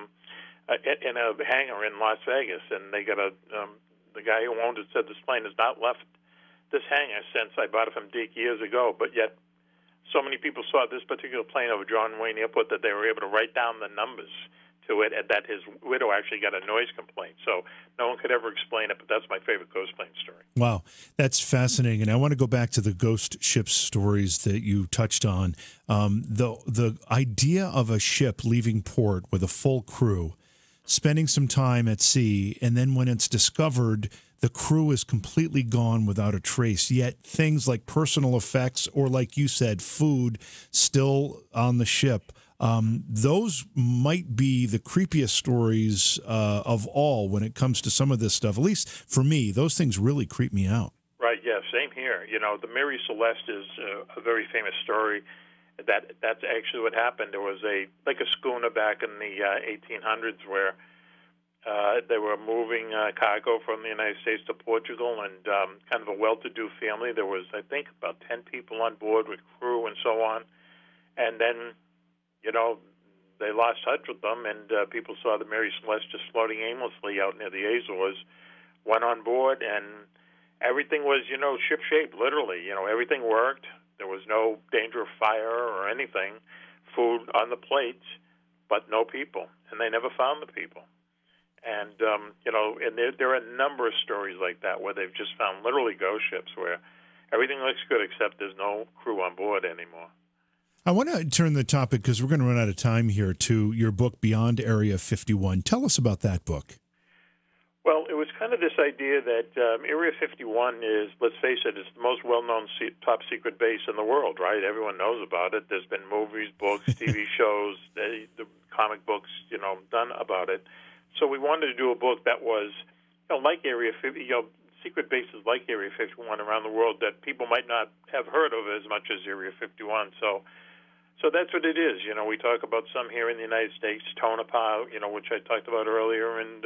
S3: hangar in Las Vegas, and they got the guy who owned it said this plane has not left this hangar since I bought it from Deke years ago, but yet so many people saw this particular plane over John Wayne Airport that they were able to write down the numbers to it, and that his widow actually got a noise complaint. So no one could ever explain it, but that's my favorite ghost plane story.
S2: Wow, that's fascinating. And I want to go back to the ghost ship stories that you touched on. The idea of a ship leaving port with a full crew, spending some time at sea, and then when it's discovered, the crew is completely gone without a trace, yet things like personal effects or, like you said, food still on the ship. Those might be the creepiest stories of all when it comes to some of this stuff. At least for me, those things really creep me out.
S3: Right, yeah, same here. The Mary Celeste is a very famous story. That's actually what happened. There was a schooner back in the 1800s where they were moving cargo from the United States to Portugal, and kind of a well-to-do family. There was, I think, about 10 people on board with crew and so on. And then, they lost touch with them, and people saw the Mary Celeste just floating aimlessly out near the Azores, went on board, and everything was, ship-shape, literally. Everything worked. There was no danger of fire or anything. Food on the plates, but no people. And they never found the people. And, and there are a number of stories like that where they've just found literally ghost ships where everything looks good except there's no crew on board anymore.
S2: I want to turn the topic, because we're going to run out of time here, to your book, Beyond Area 51. Tell us about that book.
S3: Well, it was kind of this idea that Area 51 is, let's face it, it's the most well-known top secret base in the world, right? Everyone knows about it. There's been movies, books, TV shows, the comic books, done about it. So we wanted to do a book that was, like Area 50, secret bases like Area 51 around the world that people might not have heard of as much as Area 51. So that's what it is. We talk about some here in the United States, Tonopah, which I talked about earlier, and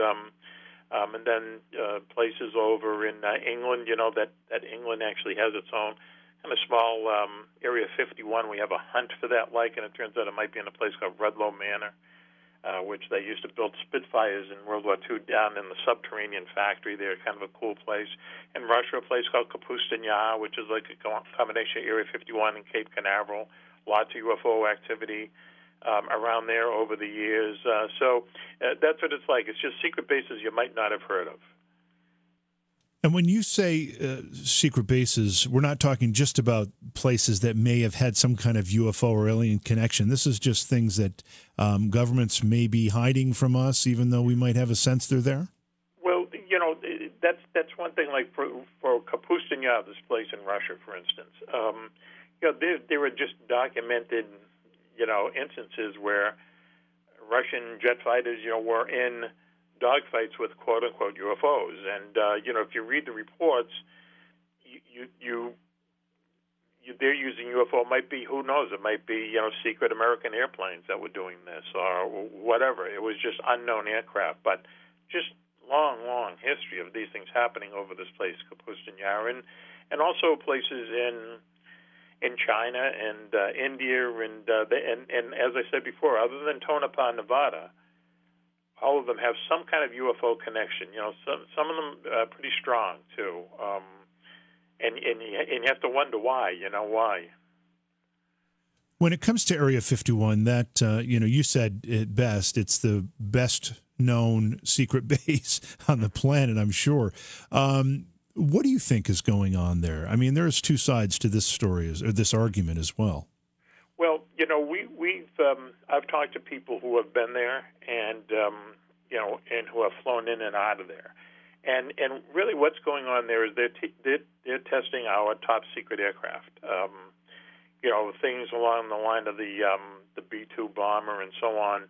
S3: then places over in England, that England actually has its own kind of small Area 51. We have a hunt for that and it turns out it might be in a place called Rudloe Manor, which they used to build Spitfires in World War II down in the subterranean factory there, kind of a cool place. In Russia, a place called Kapustin Yar, which is like a combination of Area 51 and Cape Canaveral. Lots of UFO activity around there over the years. So that's what it's like. It's just secret bases you might not have heard of.
S2: And when you say secret bases, we're not talking just about places that may have had some kind of UFO or alien connection. This is just things that governments may be hiding from us, even though we might have a sense they're there?
S3: Well, that's one thing. Like for Kapustin Yar, this place in Russia, for instance, there were just documented, instances where Russian jet fighters, were in dogfights with quote-unquote UFOs. And, if you read the reports, they're using UFO. Might be, who knows, it might be, secret American airplanes that were doing this or whatever. It was just unknown aircraft. But just long history of these things happening over this place, Kapustin Yar, and also places in China and India, and as I said before, other than Tonopah, Nevada, all of them have some kind of UFO connection. Some of them pretty strong too, and you have to wonder why. Why?
S2: When it comes to Area 51, that you said it best. It's the best known secret base on the planet, I'm sure. What do you think is going on there? I mean, there's two sides to this story, or this argument as well.
S3: Well, I've talked to people who have been there, and and who have flown in and out of there, and really, what's going on there is they're testing our top secret aircraft. Things along the line of the B-2 bomber and so on.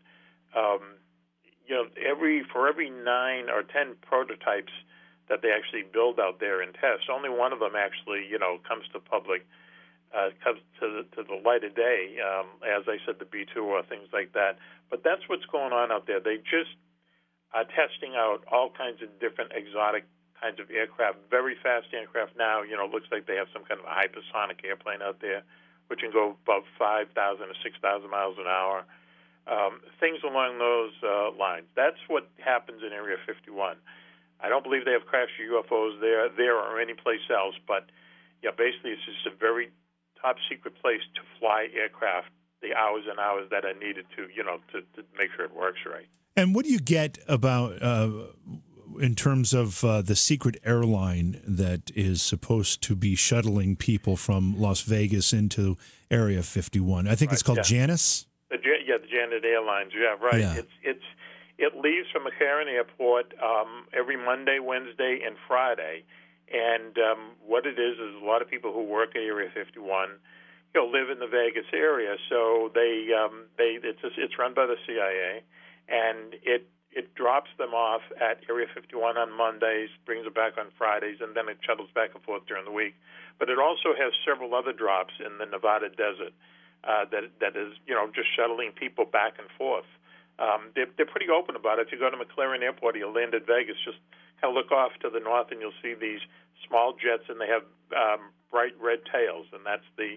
S3: For every 9 or 10 prototypes that they actually build out there and test, only one of them actually, comes to public, comes to the light of day. As I said, the B-2 or things like that. But that's what's going on out there. They just are testing out all kinds of different exotic kinds of aircraft, very fast aircraft now. Looks like they have some kind of a hypersonic airplane out there, which can go above 5,000 or 6,000 miles an hour. Things along those lines. That's what happens in Area 51. I don't believe they have crashed UFOs there or any place else, but basically it's just a very top secret place to fly aircraft the hours and hours that are needed to make sure it works right.
S2: And what do you get about in terms of the secret airline that is supposed to be shuttling people from Las Vegas into Area 51? I think it's called Janus.
S3: The Janet Airlines. Yeah, right.
S2: Yeah.
S3: It leaves from McCarran Airport every Monday, Wednesday, and Friday. And what it is a lot of people who work at Area 51, live in the Vegas area. So it's run by the CIA, and it drops them off at Area 51 on Mondays, brings it back on Fridays, and then it shuttles back and forth during the week. But it also has several other drops in the Nevada desert that is, just shuttling people back and forth. They're pretty open about it. If you go to McCarran Airport, you'll land at Vegas, just kind of look off to the north, and you'll see these small jets, and they have bright red tails, and that's the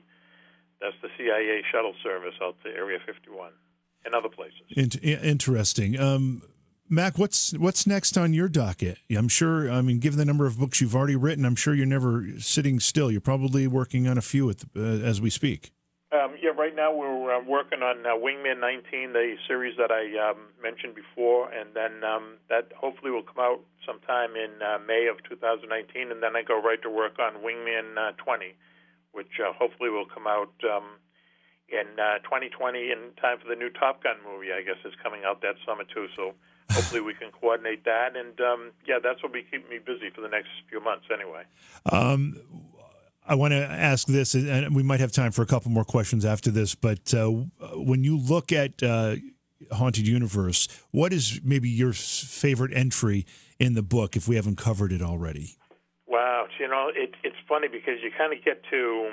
S3: CIA shuttle service out to Area 51 and other places.
S2: Interesting. Mac, what's next on your docket? I'm sure, given the number of books you've already written, I'm sure you're never sitting still. You're probably working on a few as we speak.
S3: Right now we're working on Wingman 19, the series that I mentioned before, and then that hopefully will come out sometime in May of 2019, and then I go right to work on Wingman 20, which hopefully will come out in 2020 in time for the new Top Gun movie, I guess, is coming out that summer too, so hopefully we can coordinate that, and that's what will be keeping me busy for the next few months anyway.
S2: I want to ask this, and we might have time for a couple more questions after this, but when you look at Haunted Universe, what is maybe your favorite entry in the book, if we haven't covered it already?
S3: Wow. It's funny because you kind of get to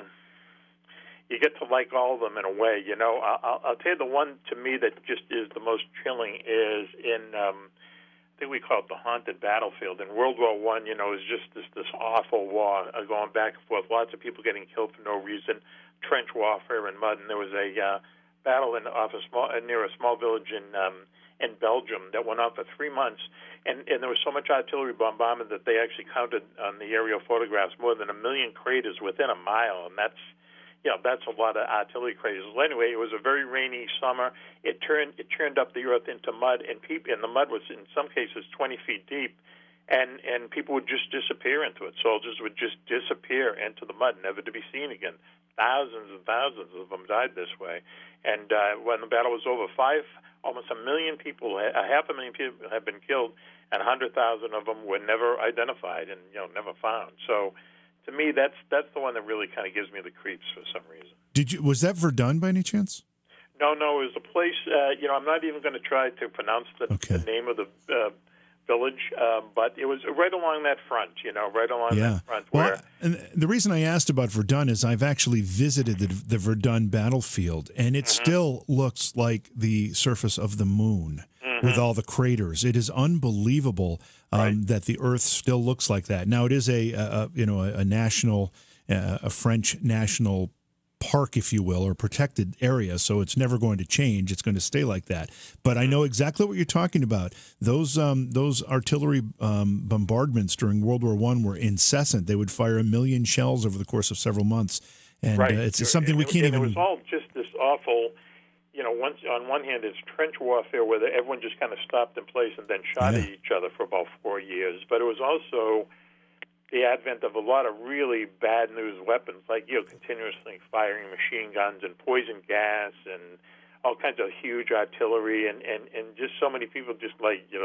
S3: like all of them in a way. I'll tell you the one to me that just is the most chilling is in I think we call it the Haunted Battlefield. In World War I, is just this awful war going back and forth. Lots of people getting killed for no reason, trench warfare and mud. And there was a battle near a small village in Belgium that went on for 3 months. And there was so much artillery bombardment that they actually counted on the aerial photographs more than 1 million craters within a mile. And that's a lot of artillery craters. Well, anyway, it was a very rainy summer. It churned up the earth into mud, and the mud was in some cases 20 feet deep, and people would just disappear into it. Soldiers would just disappear into the mud, never to be seen again. Thousands and thousands of them died this way. And when the battle was over, almost 1 million people, 500,000 people have been killed, and 100,000 of them were never identified and never found. So, to me, that's the one that really kind of gives me the creeps for some reason.
S2: Was that Verdun by any chance?
S3: No, it was a place. I'm not even going to try to pronounce the name of the village, but it was right along that front. Right along that front.
S2: And the reason I asked about Verdun is I've actually visited the Verdun battlefield, and it still looks like the surface of the moon. With all the craters, it is unbelievable that the Earth still looks like that. Now, it is a national, a French national park, if you will, or protected area, so it's never going to change. It's going to stay like that. But I know exactly what you're talking about. Those artillery bombardments during World War I were incessant. They would fire 1 million shells over the course of several months. And it's something we can't even.
S3: It was all just this awful. On one hand, it's trench warfare where everyone just kind of stopped in place and then shot at each other for about 4 years. But it was also the advent of a lot of really bad news weapons, like continuously firing machine guns and poison gas and all kinds of huge artillery, and just so many people just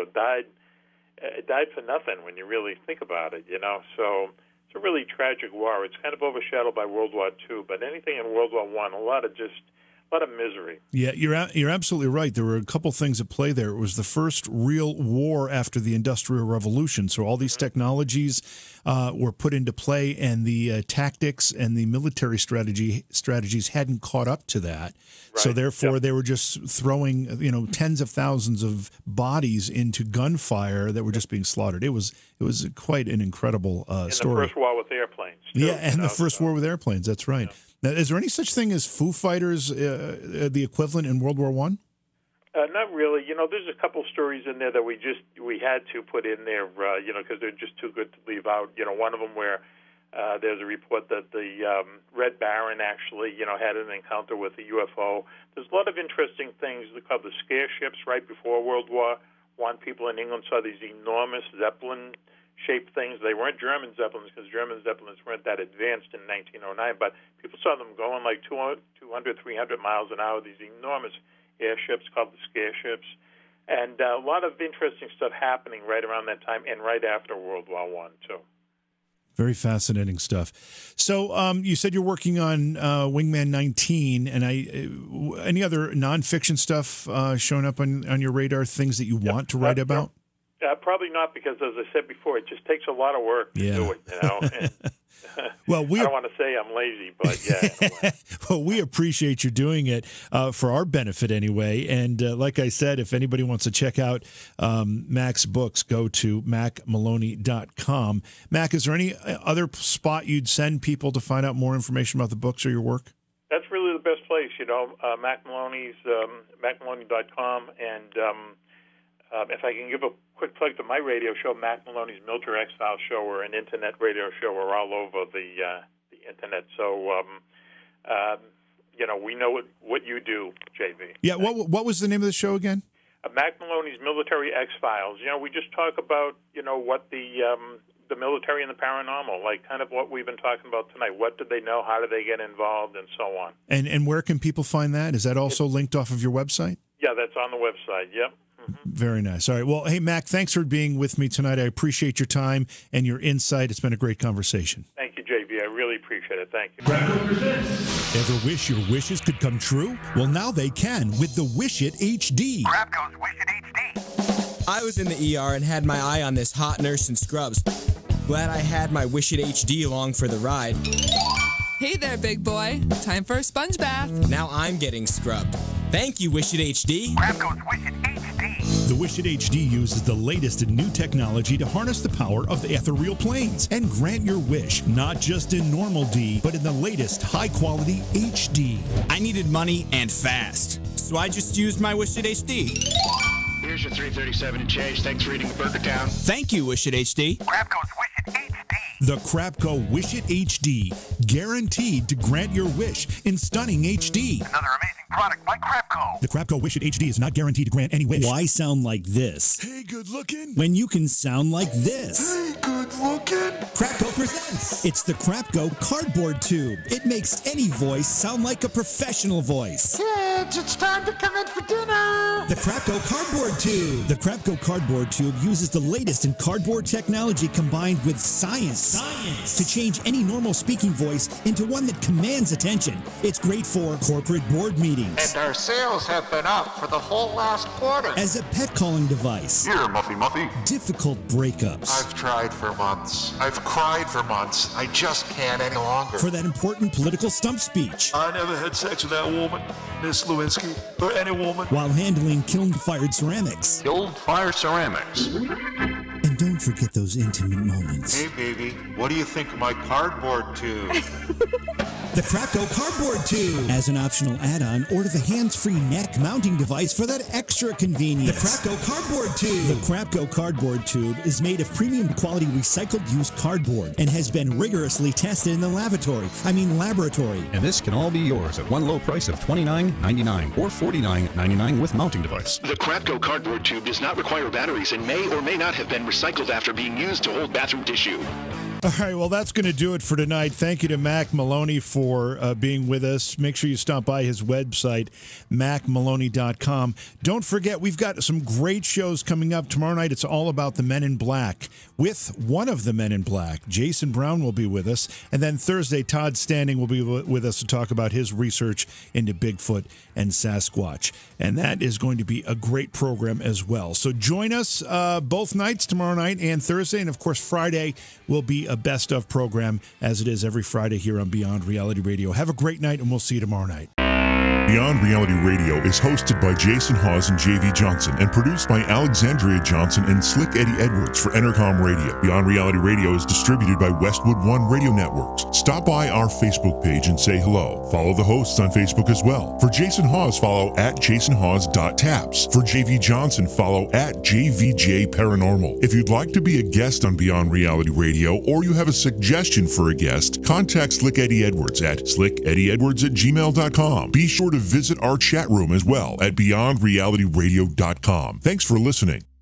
S3: died for nothing when you really think about it. So it's a really tragic war. It's kind of overshadowed by World War II, but anything in World War I, a lot of misery.
S2: Yeah, you're absolutely right. There were a couple things at play there. It was the first real war after the Industrial Revolution, so all these technologies were put into play, and the tactics and the military strategies hadn't caught up to that. Right. So therefore, they were just throwing tens of thousands of bodies into gunfire that were just being slaughtered. It was quite an incredible story.
S3: And the first war with airplanes. Too,
S2: the first war with airplanes. That's right. Yeah. Now, is there any such thing as Foo Fighters, the equivalent in World War I?
S3: Not really. There's a couple stories in there that we had to put in there, because they're just too good to leave out. One of them where there's a report that the Red Baron actually, had an encounter with a UFO. There's a lot of interesting things called the scare ships right before World War I. People in England saw these enormous Zeppelin-shaped things. They weren't German Zeppelins because German Zeppelins weren't that advanced in 1909, but people saw them going like 200, 300 miles an hour, these enormous airships called the scare ships. And a lot of interesting stuff happening right around that time and right after World War I, too.
S2: Very fascinating stuff. So you said you're working on Wingman 19, and any other nonfiction stuff showing up on your radar, things that you want to write about?
S3: Probably not, because, as I said before, it just takes a lot of work to do it. And,
S2: well,
S3: I don't want to say I'm lazy, but yeah.
S2: Well, we appreciate you doing it for our benefit anyway. And like I said, if anybody wants to check out Mac's books, go to macmaloney.com. Mac, is there any other spot you'd send people to find out more information about the books or your work?
S3: That's really the best place, Mac Maloney's macmaloney.com. And if I can give a quick plug to my radio show, Mac Maloney's Military X-Files show, or an internet radio show. We're all over the internet. So, we know what you do, JV.
S2: Yeah, what was the name of the show again?
S3: Mac Maloney's Military X-Files. We just talk about, what the military and the paranormal, like kind of what we've been talking about tonight. What did they know? How did they get involved? And so on.
S2: And where can people find that? Is that also linked off of your website?
S3: Yeah, that's on the website. Yep.
S2: Very nice. All right. Well, hey, Mac, thanks for being with me tonight. I appreciate your time and your insight. It's been a great conversation.
S3: Thank you, JB. I really appreciate it. Thank you.
S6: Ever wish your wishes could come true? Well, now they can with the Wish It HD.
S7: Crapco's Wish It HD. I was in the ER and had my eye on this hot nurse in scrubs. Glad I had my Wish It HD along for the ride.
S8: Hey there, big boy. Time for a sponge bath.
S7: Now I'm getting scrubbed. Thank you, Wish It HD.
S9: Crapco's Wish It HD.
S6: The Wish It HD uses the latest in new technology to harness the power of the ethereal planes and grant your wish, not just in normal D, but in the latest high-quality HD.
S10: I needed money and fast, so I just used my Wish It HD.
S9: Here's your $337 and change. Thanks for reading the Burger Town.
S10: Thank you, Wish It HD.
S9: Crapco's Wish It HD.
S6: The Crapco Wish It HD, guaranteed to grant your wish in stunning HD.
S9: Another amazing product by Crapco.
S6: The Crapco Wish It HD is not guaranteed to grant any wish.
S11: Why sound like this?
S6: Hey, good looking.
S11: When you can sound like this.
S6: Hey, good looking.
S11: Crapco presents. It's the Crapco Cardboard Tube. It makes any voice sound like a professional voice.
S12: Kids, it's time to come in for dinner.
S11: The Crapco Cardboard Tube. The Crapco Cardboard Tube uses the latest in cardboard technology combined with science to change any normal speaking voice into one that commands attention. It's great for corporate board meetings.
S12: And our sales have been up for the whole last quarter.
S11: As a pet calling device.
S13: Here, Muffy.
S11: Difficult breakups.
S13: I've tried for months. I've cried for months. I just can't any longer.
S11: For that important political stump speech.
S13: I never had sex with that woman, Miss Lewinsky, or any woman.
S11: While handling kiln-fired ceramics.
S13: Kiln-fired ceramics.
S11: And don't Don't forget those intimate moments.
S13: Hey, baby, what do you think of my cardboard tube?
S11: The Crapco Cardboard Tube. As an optional add-on, order the hands-free neck mounting device for that extra convenience. The Crapco Cardboard Tube. The Crapco Cardboard Tube is made of premium quality recycled used cardboard and has been rigorously tested in the laboratory.
S14: And this can all be yours at one low price of $29.99 or $49.99 with mounting device.
S9: The Crapco cardboard tube does not require batteries and may or may not have been recycled after being used to hold bathroom tissue.
S2: All right, well, that's going to do it for tonight. Thank you to Mac Maloney for being with us. Make sure you stop by his website, macmaloney.com. Don't forget, we've got some great shows coming up. Tomorrow night, it's all about the Men in Black. With one of the Men in Black, Jason Brown will be with us. And then Thursday, Todd Standing will be with us to talk about his research into Bigfoot and Sasquatch. And that is going to be a great program as well. So join us both nights, tomorrow night and Thursday. And, of course, Friday will be a best of program, as it is every Friday here on Beyond Reality Radio. Have a great night, and we'll see you tomorrow night.
S1: Beyond Reality Radio is hosted by Jason Hawes and J.V. Johnson and produced by Alexandria Johnson and Slick Eddie Edwards for Entercom Radio. Beyond Reality Radio is distributed by Westwood One Radio Networks. Stop by our Facebook page and say hello. Follow the hosts on Facebook as well. For Jason Hawes, follow at jasonhawes.taps. For J.V. Johnson, follow at JVJ Paranormal. If you'd like to be a guest on Beyond Reality Radio or you have a suggestion for a guest, contact Slick Eddie Edwards at slickeddieedwards@gmail.com. Be sure to visit our chat room as well at beyondrealityradio.com. Thanks for listening.